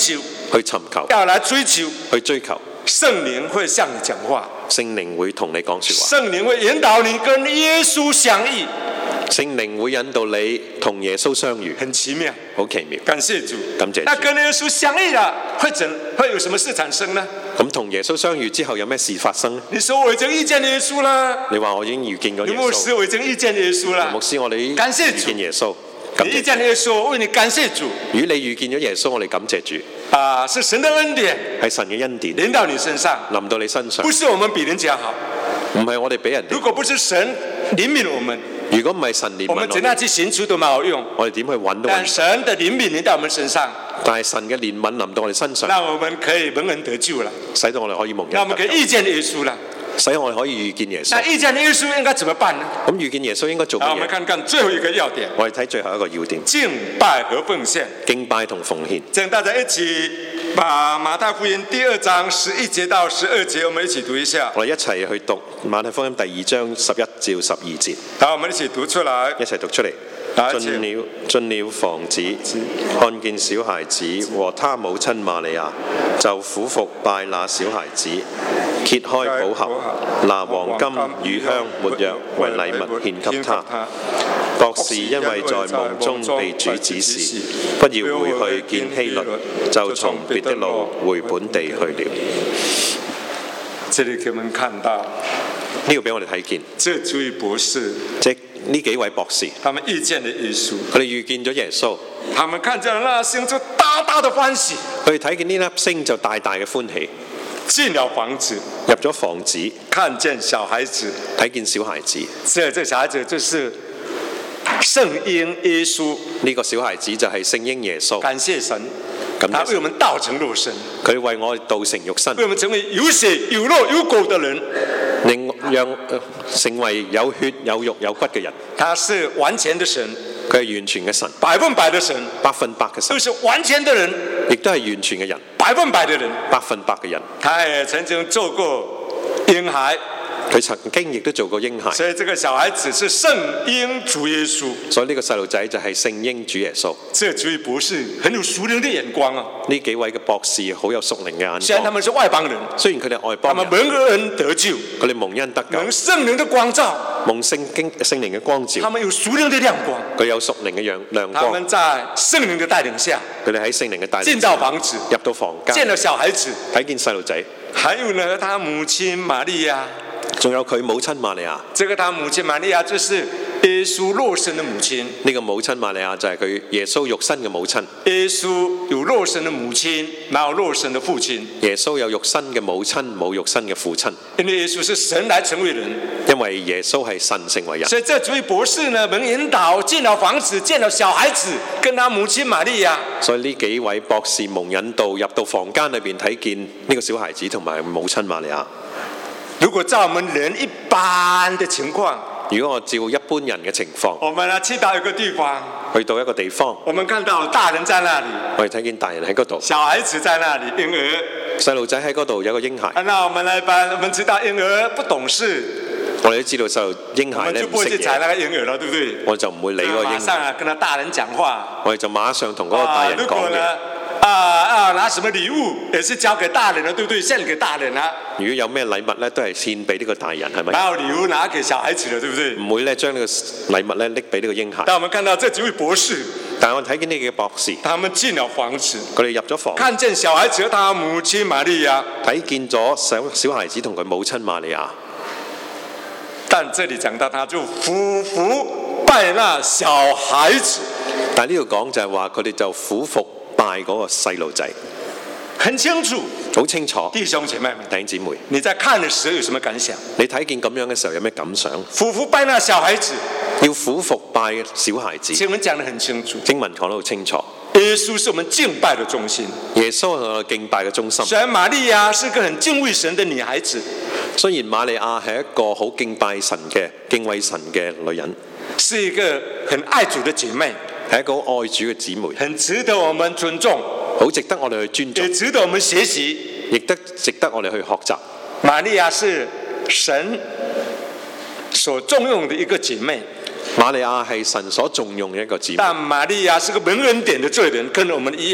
去尋求， 要來追求， 去追求。 聖靈會向你講話， 聖靈會同你講說話， 聖靈會引導你跟耶穌相遇， 聖靈會引導你同耶穌相遇， 很奇妙， 好奇妙。 感謝主， 感謝主。 那跟耶穌相遇了，會有什麼事產生呢？ 咁同耶穌相遇之後有咩事發生呢？ 你說我已經遇見耶穌啦， 你話我已經遇見過耶穌。 牧師，我已經遇見耶穌啦。 牧師，我哋遇見耶穌。 你遇見耶穌，我為你感謝主。 如果你遇見咗耶穌，我哋感謝主。 是神的恩典， 係神嘅恩典， 臨到你身上， 臨到你身上。 不是我們比人家好， 唔係我哋比人哋。 如果不是神憐憫我們， 如果唔係神憐憫我們怎樣去尋求都冇有用。 我哋點去揾都揾。 但神的憐憫臨到我們身上， 但係神嘅憐憫臨到我哋身上， 那我們可以蒙恩得救了， 使到我哋可以蒙恩得救。 那我們可以遇見耶穌了， 使我哋可以遇見耶穌。 那遇見耶穌應該怎麼辦呢？ 咁遇見耶穌應該做乜嘢？ 我們看看最後一個要點。 我哋睇最後一個要點： 敬拜和奉獻。 敬拜同奉獻。 請大家一起把馬太福音第2章11節到12節，我們一起讀一下。 我哋一齊去讀馬太福音第2章11至12節。 好，我們一起讀出來。 一齊讀出嚟。進了房子，看見小孩子和他母親瑪利亞，就俯伏拜那小孩子，揭開寶盒，拿黃金、乳香、沒藥為禮物獻給他。博士因為在夢中被主指示，不要回去見希律，就從別的路回本地去了。 這裡給我們看到， 呢個俾我哋睇見， 這幾位博士， 即呢幾位博士， 他們遇見了耶穌， 佢哋遇見咗耶穌， 他們看見了那星就大大的歡喜， 佢哋睇見呢粒星就大大嘅歡喜。 進了房子， 入咗房子， 看見小孩子， 睇見小孩子， 這小孩子就是聖嬰耶穌。 呢個小孩子就係聖嬰耶穌。 感謝神，他為我們道成肉身， 佢為我哋道成肉身， 為我們成為有血有肉有骨的人， 讓成為有血有肉有骨嘅人。 他是完全的神， 佢係完全嘅神 ，100%的神 ，100%嘅神， 都是完全的人， 亦都係完全嘅人 ，100%的人 ，100%嘅人。 他也曾經做過嬰孩， 佢曾經亦都做過嬰孩， 所以這個小孩子是聖嬰主耶穌。 所以呢個細路仔就係聖嬰主耶穌。 這幾位博士很有屬靈的眼光啊！ 呢幾位嘅博士好有屬靈嘅眼光。 雖然他們是外邦人， 雖然佢哋外邦人， 他們蒙恩得救， 佢哋蒙恩得救， 蒙聖靈的光照， 蒙聖靈嘅光照。 他們有屬靈的亮光， 佢有屬靈嘅亮光。 他們在聖靈的帶領下， 佢哋喺聖靈嘅帶領下進到房子， 入到房間， 見了小孩子， 睇見細路仔， 還有呢，他母親瑪利亞， 仲有佢母親瑪利亞。 這個他母親瑪利亞就是耶穌肉身的母親。 呢個母親瑪利亞就係佢耶穌肉身嘅母親。 耶穌有肉身的母親，沒有肉身的父親。 耶穌有肉身嘅母親，冇肉身嘅父親。 因為耶穌是神來成為人， 因為耶穌係神成為人。 所以這幾位博士呢，蒙引導進了房子，見了小孩子，跟他母親瑪利亞。 所以呢幾位博士蒙引導入到房間裏邊，睇見呢個小孩子同埋母親瑪利亞。 如果照我們人一般的情況， 如果我照一般人嘅情況， 我們去到一個地方， 去到一個地方， 我們看到大人在那裡， 我哋睇見大人喺嗰度， 小孩子在那裡，嬰兒， 細路仔喺嗰度有個嬰孩。 那我們來辦，我們知道嬰兒不懂事， 我哋都知道細路嬰孩咧唔識嘢， 我們就不會去踩那個嬰兒了，對不對？ 我就唔會理嗰個嬰孩， 馬上跟他大人講話， 我哋就馬上同嗰個大人講嘢。 拿什麼禮物也是交給大人了，對不對？獻給大人啦。 如果有咩禮物咧，都係獻俾呢個大人，係咪？ 哪有禮物拿給小孩子了，對不對？ 唔會咧將呢個禮物咧拎俾呢個嬰孩。 但我們看到這幾位博士， 但係我睇見呢幾個博士， 他們進了房子， 佢哋入咗房， 看見小孩子和他母親瑪利亞， 睇見咗小孩子同佢母親瑪利亞。 但這裡講到，他就俯伏拜那小孩子。 但係呢度講就係話，佢哋就俯伏拜嗰個細路仔， 很清楚， 好清楚。 弟兄姐妹們， 弟兄姊妹， 你在看的時候有什麼感想？ 你睇見咁樣嘅時候有咩感想？ 俯伏拜那小孩子， 要俯伏拜小孩子。 經文講得很清楚， 經文講得好清楚。 耶穌是我們敬拜的中心， 耶穌係我哋敬拜嘅中心。 雖然瑪利亞是個很敬畏神的女孩子， 雖然瑪利亞係一個好敬拜神嘅、敬畏神嘅女人， 是一個很愛主的姐妹， 係一個愛主嘅姊妹， 很值得我們尊重， 好值得我哋去尊重， 也值得我們學習， 亦都值得我哋去學習。 瑪利亞是神所重用的一個姐妹， 瑪利亞係神所重用嘅一個姊妹， 但瑪利亞是個蒙恩典的罪人，跟我們一樣。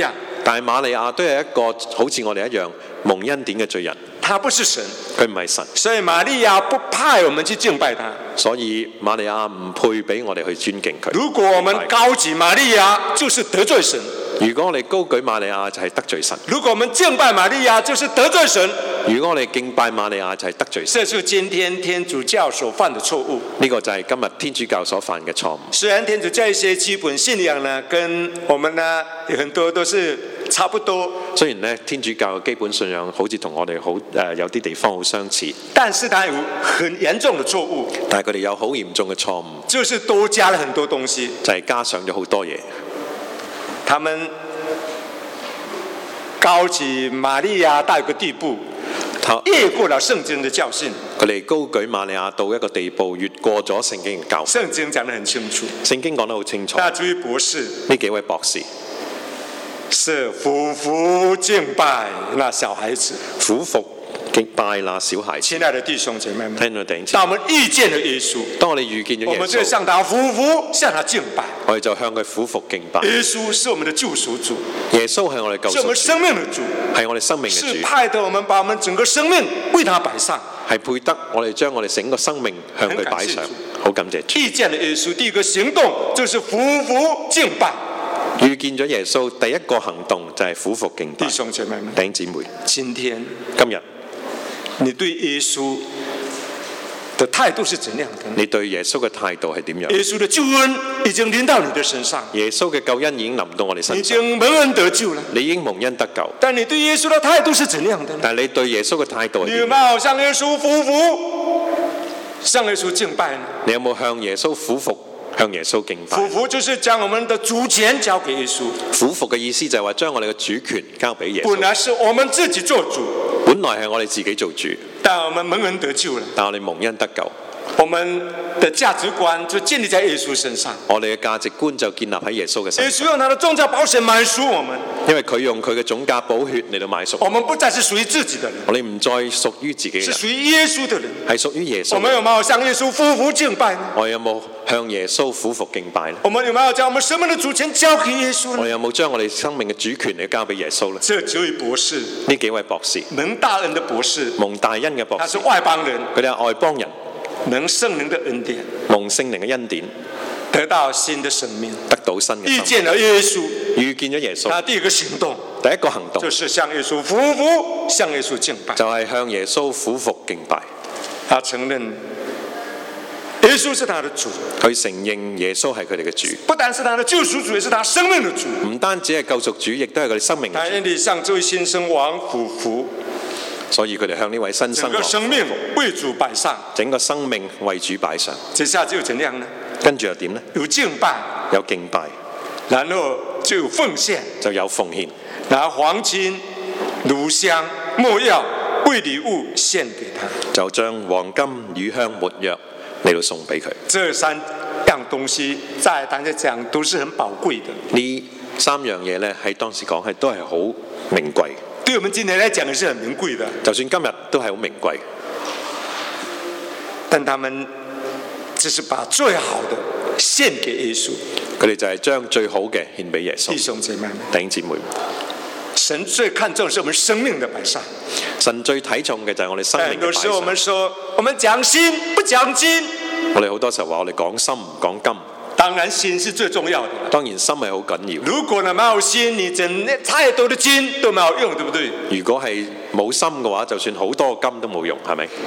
但係瑪利亞都係一個好似我哋一樣蒙恩典嘅罪人， 他不是神， 佢唔係神， 所以瑪利亞不派我們去敬拜他。 所以瑪利亞唔配俾我哋去尊敬佢。 如果我們高舉瑪利亞，就是得罪神。 如果我哋高舉瑪利亞就係得罪神。 如果我們敬拜瑪利亞，就是得罪神。 如果我哋敬拜瑪利亞就係得罪神。 這是今天天主教所犯的錯誤。 呢個就係今日天主教所犯嘅錯誤。 雖然天主教一些基本信仰呢，跟我們呢有很多都是差不多。 雖然呢天主教嘅基本信仰好似同我哋好有啲地方好相似， 但是它有很嚴重的錯誤。 但係佢哋有好嚴重嘅錯誤， 就是多加了很多東西， 就係加上咗好多嘢。 他們高舉瑪利亞到一個地步，越過了聖經的教訓。 佢哋高舉瑪利亞到一個地步，越過咗聖經嘅教訓。 聖經講得很清楚， 聖經講得好清楚。 那這位博士， 呢幾位博士是俯伏敬拜那小孩子， 俯伏敬拜那小孩子。 親愛的弟兄姐妹們， 聽到弟兄， 當我們遇見了耶穌， 當我哋遇見咗耶穌， 我們就向他俯伏，向他敬拜。 我哋就向佢俯伏敬拜。 耶穌是我們的救贖主， 耶穌係我哋救贖主， 是我們生命的主， 係我哋生命嘅主， 是派得我們把我們整個生命為他擺上， 係配得我哋將我哋整個生命向佢擺上。好感謝主。 遇見了耶穌，第一個行動就是俯伏敬拜。 遇見咗耶穌，第一個行動就係俯伏敬拜。 弟兄姐妹們， 弟兄姊妹， 今天今日你對耶穌的態度是怎樣的？ 你對耶穌嘅態度係點樣？ 耶穌的救恩已經臨到你的身上， 耶穌嘅救恩已經臨到我哋身上， 你已經蒙恩得救了， 你已經蒙恩得救。 但你對耶穌的態度是怎樣的呢？ 但係你對耶穌嘅態度係你點樣？ 有冇向耶穌俯伏，向耶穌敬拜呢？ 你有冇向耶穌俯伏，向耶穌敬拜？ 俯伏就是將我們的主權交給耶穌。 俯伏嘅意思就係話將我哋嘅主權交俾耶穌。 本來是我們自己做主， 本來係我哋自己做主， 但我們蒙恩得救了， 但我哋蒙恩得救。 我們的價值觀就建立在耶穌身上。 我哋嘅價值觀就建立喺耶穌嘅身耶上。 穌用他的重價寶血買贖我們， 因為佢用佢嘅總價寶血嚟到買贖我們不再是屬於自己的人， 我哋唔再屬於自己嘅人， 是屬於耶穌的人。 係屬於耶穌。 我們有沒有向耶穌俯伏敬拜呢？ 我哋有冇向耶穌俯伏敬拜呢？ 我們有沒有將我們生命的主權交給耶穌呢？ 我哋有冇將我哋生命嘅主權嚟交俾耶穌呢？ 這幾位博士， 呢幾位博士， 蒙大恩的博士， 蒙大恩嘅博士他是，外邦人， 佢哋係外邦人， 蒙聖靈的恩典， 蒙聖靈嘅恩典， 得到新的生命， 得到新嘅生命， 遇見了耶穌， 遇見咗耶穌。 他第一個行動， 第一個行動就是向耶穌俯伏，向耶穌敬拜， 就係向耶穌俯伏敬拜。 他承認耶穌是他的主， 佢承認耶穌係佢哋嘅主， 不單是他的救贖主，也是他生命的主。 唔單止係救贖主，亦都係佢哋生命嘅主。 他願意向這位新生王俯伏， 所以佢哋向呢位新生王整個生命為主擺上。 整個生命為主擺上。 接下來就怎樣呢？ 跟住又點呢？ 有敬拜， 有敬拜， 然後就有奉獻， 就有奉獻， 拿黃金、乳香、沒藥為禮物獻給他。 就將黃金、乳香、沒藥嚟到送俾佢。 這三樣東西在當時講都是很寶貴的。 呢三樣嘢呢，喺當時講係都係好名貴， 對我們今天來講也是很名貴的。 就算今日都係好名貴。 但他們只是把最好的獻給耶穌。 佢哋就係將最好嘅獻俾耶穌。 弟兄姐妹們， 弟兄姊妹， 神最看重是我們生命的擺上。 神最睇重嘅就係我哋生命嘅擺上。 很多時候我們說，我們講心不講金。 我哋好多時候話我哋講心唔講金。 當然心是最重要的。 當然心係好緊要。 如果你沒有心，你整太多的金都沒有用，對不對？ 如果係冇心嘅話，就算好多金都冇用，係咪？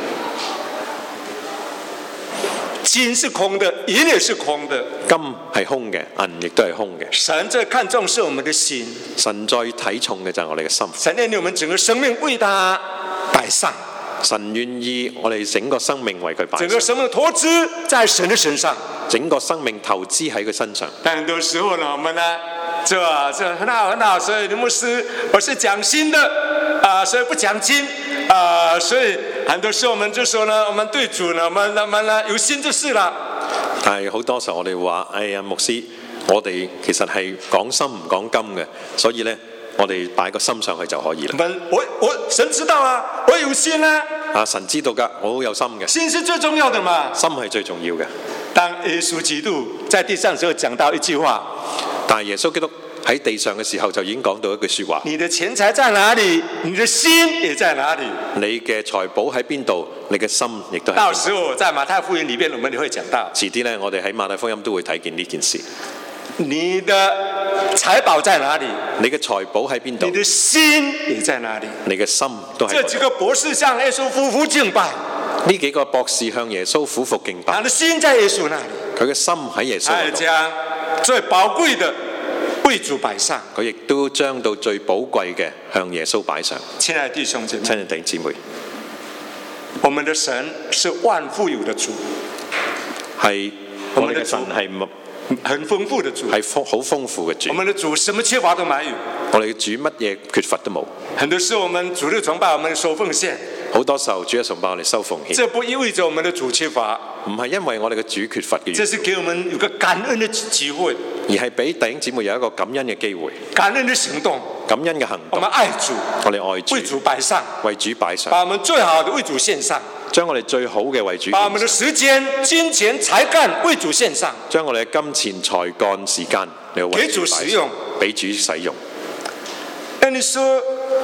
金是空的，銀也是空的。 金係空嘅，銀亦都係空嘅。 神最看重是我們的心。 神最睇重嘅就係我哋嘅心。 神願意我們整個生命為他擺上。 神願意我哋整個生命為佢擺上。 整個生命投資在神的身上。 整個生命投資喺佢身上。 但很多時候呢，我們呢，這很好很好，所以牧師我是講心的所以不講金所以很多時候我們就說呢，我們對主呢，我們呢有心就是了。 但係好多時候我哋話，哎呀牧師，我哋其實係講心唔講金嘅，所以呢，我哋擺個心上去就可以啦。 神知道啊，我有心啊。 神知道㗎，我好有心嘅。 心是最重要的嘛。 心係最重要嘅。 當耶穌基督在地上時候講到一句話， 但係耶穌基督喺地上嘅時候就已經講到一句説話： 你的錢財在哪裡，你的心也在哪裡。 你嘅財寶喺邊度，你嘅心亦都喺邊度。 到時候在馬太福音裡面，我們會講到。 遲啲呢，我哋喺馬太福音都會睇見呢件事。 你的財寶在哪裡？ 你嘅財寶喺邊度？ 你的心也在哪裡？ 你嘅心都喺。 這幾個博士向耶穌俯伏敬拜。 呢幾個博士向耶穌俯伏敬拜。 他的心在耶穌那裡。 佢嘅心喺耶穌嗰度。 將最寶貴的為主擺上。 佢亦都將到最寶貴嘅向耶穌擺上。 親愛的弟兄姐妹。 親愛的弟兄姊妹。 我們的神是萬富有的主。係我哋嘅神係很豐富的主， 係好豐富嘅主。 我們的主什麼缺乏都沒有。 我哋嘅主乜嘢缺乏都冇。 很多時候我們主日崇拜，我們收奉獻。 好多時候主日崇拜我哋收奉獻。 這不意味着我們的主缺乏， 唔係因為我哋嘅主缺乏嘅。 這是給我們有個感恩的機會， 而係俾弟兄姊妹有一個感恩嘅機會。 感恩的行動， 感恩嘅行動。 我們愛主， 我哋愛主， 為主擺上， 為主擺上， 把我們最好的為主獻上。 將我哋最好嘅為主獻上， 把我們的時間、金錢、才幹為主獻上， 將我哋嘅金錢、才幹、時間嚟為主使用， 俾主使用。 那你說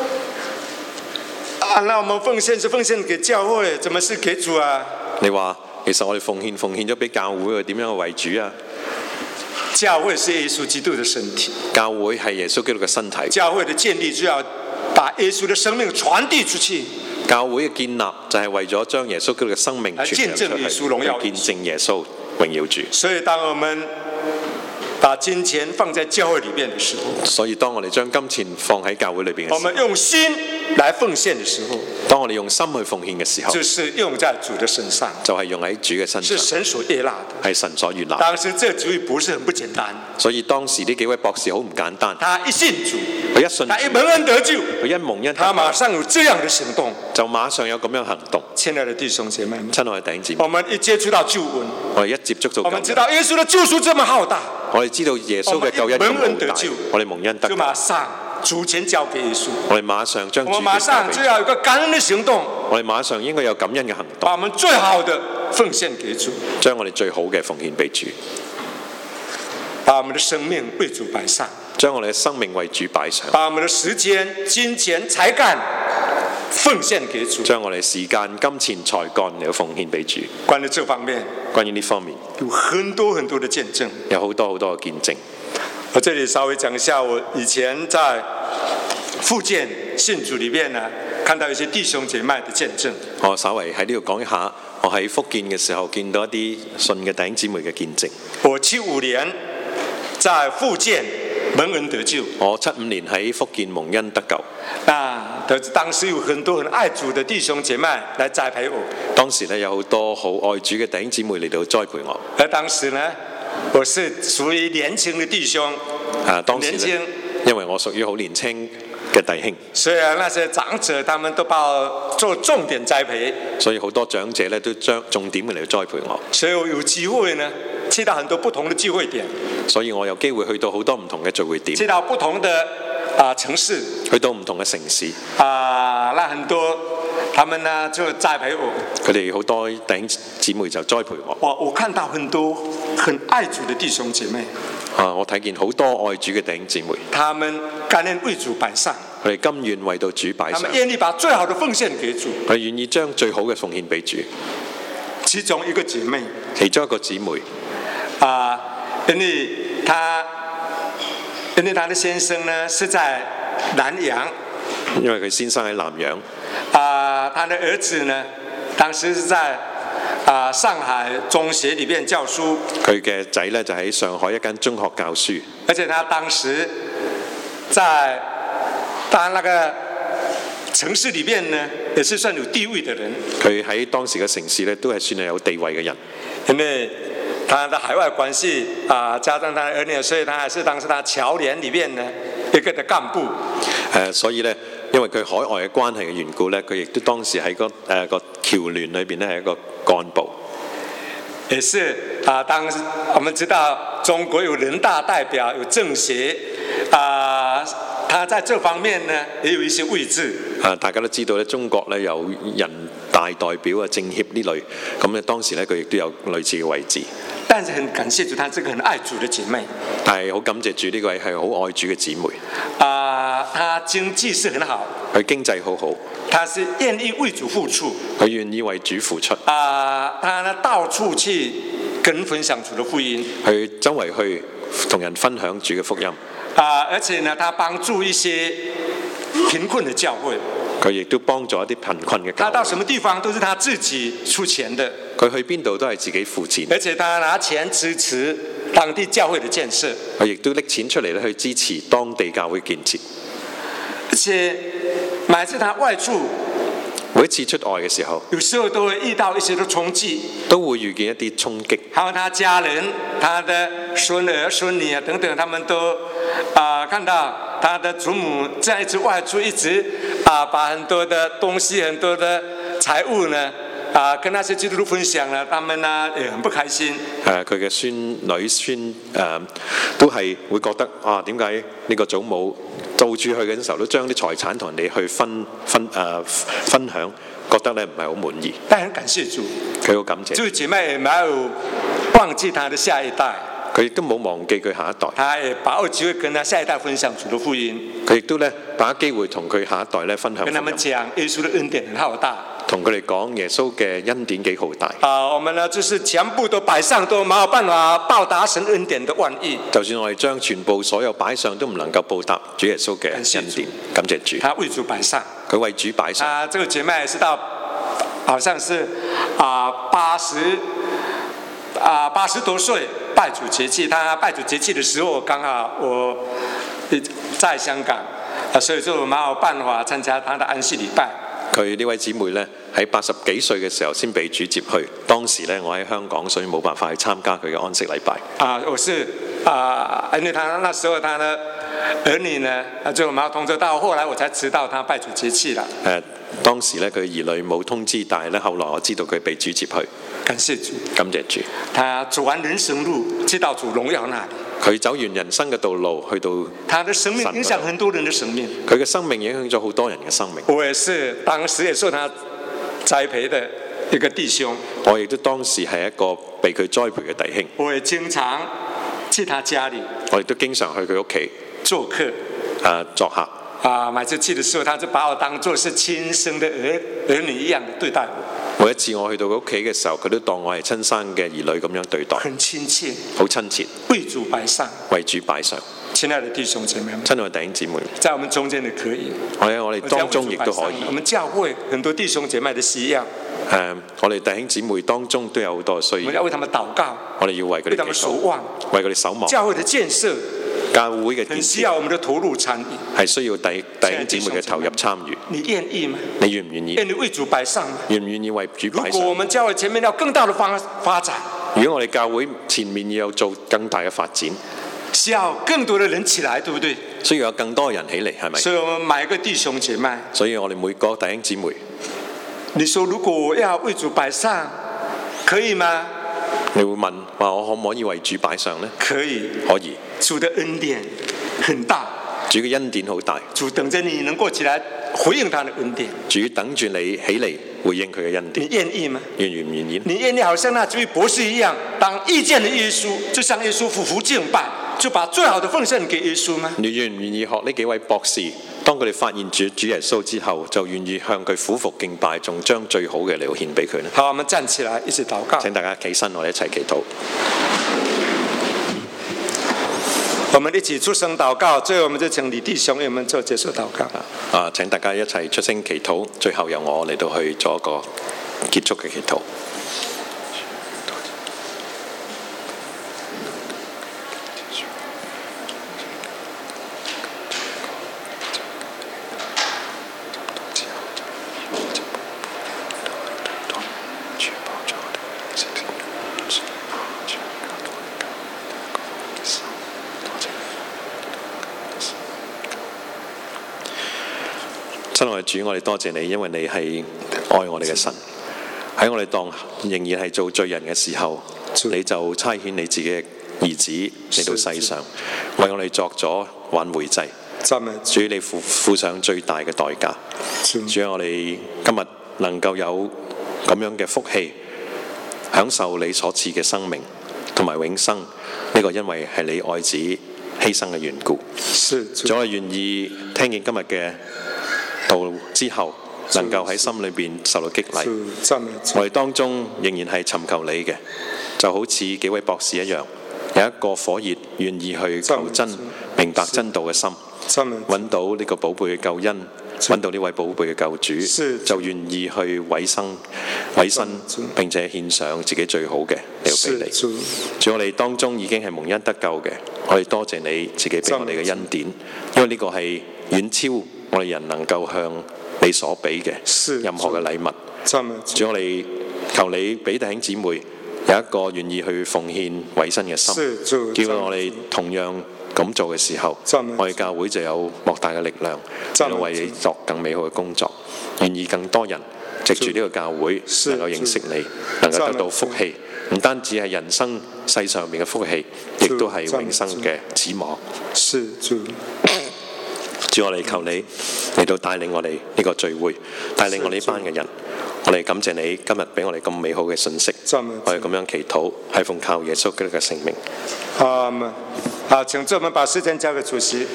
啊，那我們奉獻是奉獻給教會，怎麼是給主啊？ 你話其實我哋奉獻咗俾教會，點樣為主啊？ 教會是耶穌基督的身體， 教會係耶穌基督嘅身體。 教會的建立就要把耶穌的生命傳遞出去。教會嘅建立就係為咗將耶穌基督嘅生命傳揚出去，見證耶穌榮耀主。所以當我們把金錢放在教會裏面的時候，所以當我哋將金錢放喺教會裏邊嘅時候，我們用心來奉獻的時候，當我哋用心去奉獻嘅時候，就是用在主的身上，就係用喺主嘅身上，是神所悅納的，係神所悅納。當時這主意不是很不簡單，所以當時呢幾位博士好唔簡單。他一信主，佢一信主，他一蒙恩得救，佢一蒙恩，他馬上有這樣的行動，就馬上有咁樣行動。親愛的弟兄姐妹們，親愛的弟兄姊妹，我們一接觸到救恩，我哋一接觸到，我們知道耶穌的救贖這麼浩大，我哋知道耶穌嘅救恩咁浩大，我哋蒙恩得救，就馬上主權交給耶穌，我哋馬上將主權交給耶穌，我們馬上就要有個感恩的行動，我哋馬上應該有感恩嘅行動，把我們最好的奉獻給主，將我哋最好嘅奉獻俾主，把我們的生命為主擺上，將我哋嘅生命為主擺上，把我們的時間、金錢、才幹奉獻給主，將我哋時間、金錢、才幹嚟奉獻俾主。關於這方面，關於呢方面，有很多很多的見證，有好多好多嘅見證。我這裡稍微講一下，我以前在復健信主裡面呢，看到一些弟兄姐妹的見證。我稍微喺呢度講一下，我喺復健嘅時候見到一啲信嘅弟兄姊妹嘅見證。我75年在復健蒙恩得救。我75年喺復健蒙恩得救。當時有很多很愛主的弟兄姐妹來栽培我。當時呢，有好多好愛主嘅弟兄姊妹嚟到栽培我。而當時呢，我是屬於年輕的弟兄。當時呢，因為我屬於好年輕嘅弟兄，所以那些長者他們都把我做重點栽培。所以好多長者呢都將重點嚟栽培我。所以我有機會呢，去到很多不同的聚會點。所以我有機會去到好多唔同嘅聚會點。去到不同的城市，去到唔同嘅城市。那很多他們呢就栽培我。佢哋好多弟兄姊妹就栽培我。我看到很多很愛主的弟兄姐妹。我睇見好多愛主嘅弟兄姊妹。他們甘願為主擺上。佢哋甘願為到主擺上。他們願意把最好的奉獻給主。佢哋願意將最好嘅奉獻俾主。其中一個姐妹，其中一個姊妹，因為他的先生呢是在南洋，因為佢先生喺南洋。他的兒子呢，當時是在上海中學裏面教書。佢嘅仔呢就喺上海一間中學教書。而且他當時在那個城市裏面呢，也是算有地位的人。佢喺當時嘅城市呢，都係算係有地位嘅人。因為他的海外關係加上他的兒女，所以他還是當時他僑聯裏面呢一個的幹部。所以呢，因為佢海外嘅關係嘅緣故呢，佢亦都當時喺個僑聯裏邊呢係一個幹部。也是當時我們知道中國有人大代表，有政協他在這方面呢也有一些位置。大家都知道咧，中國咧有人大代表啊、政協呢類，咁咧當時咧佢亦都有類似嘅位置。 但是很感謝主，她是個很愛主的姐妹。 但係好感謝主呢位係好愛主嘅姊妹。 她經濟是很好， 佢經濟好好， 她是願意為主付出， 佢願意為主付出。 她呢到處去跟人分享主的福音， 佢周圍去同人分享主嘅福音。 而且呢，她幫助一些貧困的教會。 佢亦都幫助一啲貧困嘅教會。 他到什麼地方都是他自己出錢的。 佢去邊度都係自己付錢。 而且他拿錢支持當地教會的建設。 佢亦都拎錢出嚟咧去支持當地教會建設。 而且每次他外出， 每一次出外嘅時候， 有時候都會遇到一些的衝擊， 都會遇見一啲衝擊。 還有他家人、他的孫兒、孫女啊等等，他們都看到他的祖母這樣一直外出，一直把很多的東西、很多的財物呢，跟那些基督徒分享了，他們呢也很不開心。 佢嘅孫女都係會覺得點解呢個祖母到處去嘅時候都將啲財產同人哋去分享，覺得咧唔係好滿意。 但很感謝主， 佢好感謝。 這姐妹也沒有忘記他的下一代。 佢亦都冇忘記佢下一代。 他也把握機會跟他下一代分享主的福音。 佢亦都咧把握機會同佢下一代咧分享福音。 跟他們講耶穌的恩典很浩大。 同佢哋講耶穌嘅恩典幾浩大。 我們呢就是全部都擺上，都沒有辦法報答神恩典的萬億。 就算我哋將全部所有擺上，都唔能夠報答主耶穌嘅恩典。感謝主。 他為主擺上。 佢為主擺上。 這個姐妹是到，好像是80多歲拜主節期。他拜主節期的時候，剛好我在香港，所以就沒有辦法參加他的安息禮拜。 佢呢位姊妹呢，喺80幾歲嘅時候先被主接去，當時呢，我喺香港，所以冇辦法去參加佢嘅安息禮拜。 我是因為他那時候他的兒女呢就沒有通知到，後來我才知道他拜主節期啦。 當時呢，佢兒女冇通知，但係呢，後來我知道佢被主接去。 感謝主， 感謝主。 他走完人生路，去到主榮耀那裡。 佢走完人生嘅道路，去到他的生命影響很多人的生命。 佢嘅生命影響咗好多人嘅生命。 我也是當時也受他栽培的一個弟兄。 我亦都當時係一個被佢栽培嘅弟兄。 我也經常去他家裡。 我亦都經常去佢屋企做客。 作客。 每次去的時候，他就把我當作是親生的兒女一樣對待我。 每一次我去到佢屋企嘅時候，佢都當我係親生嘅兒女咁樣對待。 很親切， 好親切。 為主擺上， 為主擺上。 親愛的弟兄姐妹們， 親愛的弟兄姊妹， 在我們中間的可以， 我哋當中亦都可以。 我們教會很多弟兄姐妹的需要， 我哋弟兄姊妹當中都有好多需要。 我們要為他們禱告， 我哋要為佢哋守望，為佢哋守望。 教會的建設， 教會嘅建設， 很需要我們的投入參與， 係需要弟兄姊妹嘅投入參與。 你願意嗎？ 你願唔願意？ 願意為主擺上嗎？ 願唔願意為主擺上？ 如果我們教會前面要更大的發展， 如果我哋教會前面要有做更大嘅發展， 需要更多的人起來，對不對？ 需要有更多人起嚟，係咪？ 所以我們每一個弟兄姐妹， 所以我哋每個弟兄姊妹， 你說如果我要為主擺上，可以嗎？ 你會問話我可唔可以為主擺上呢？ 可以， 可以。 主的恩典很大， 主嘅恩典好大， 主等着你能夠起來回應他的恩典。 主等住你起嚟回應佢嘅恩典。 你願意嗎？ 願唔願意？ 你願意好像那幾位博士一樣，當遇見了耶穌，就向耶穌俯伏敬拜，就把最好的奉獻給耶穌嗎？ 你願唔願意學呢幾位博士？當佢哋發現主耶穌之後，就願意向佢俯伏敬拜，仲將最好嘅嚟獻俾佢呢？ 好，我們站起來一起禱告。 請大家起身，我哋一齊祈禱。 我們一起出聲禱告，最後我們就請李弟兄為我們做結束禱告。 請大家一齊出聲祈禱，最後由我嚟到去做一個結束嘅祈禱。親愛的主，我哋多謝你，因為你係愛我哋嘅神。喺我哋當仍然係做罪人嘅時候，你就差遣你自己嘅兒子嚟到世上，為我哋作咗挽回祭。主，你付上最大嘅代價。主，我哋今日能夠有咁樣嘅福氣，享受你所賜嘅生命， 同埋永生。呢個因為係你愛子犧牲嘅緣故。主，我願意聽見今日嘅道之後，能夠喺心裏邊受到激勵。我哋當中仍然係尋求你嘅，就好似幾位博士一樣，有一個火熱願意去求真、明白真道嘅心，揾到呢個寶貝嘅救恩，揾到呢位寶貝嘅救主，就願意去委身，並且獻上自己最好嘅嚟俾你。主，我哋當中已經係蒙恩得救嘅，我哋多謝你自己俾我哋嘅恩典，因為呢個係遠超我哋人能夠向你所俾嘅任何嘅禮物。主，我哋求你俾弟兄姊妹有一個願意去奉獻委身嘅心，叫我哋同樣咁做嘅時候，我哋教會就有莫大嘅力量，嚟為你作更美好嘅工作。願意更多人藉住呢個教會能夠認識你，能夠得到福氣，唔單止係人生世上面嘅福氣，亦都係永生嘅指望。主，我哋求你嚟到帶領我哋呢個聚會，帶領我哋呢班嘅人。我哋感謝你今日俾我哋咁美好嘅信息，我哋咁樣祈禱，係奉靠耶穌基督嘅聖名。 好，請我們把時間交給主席。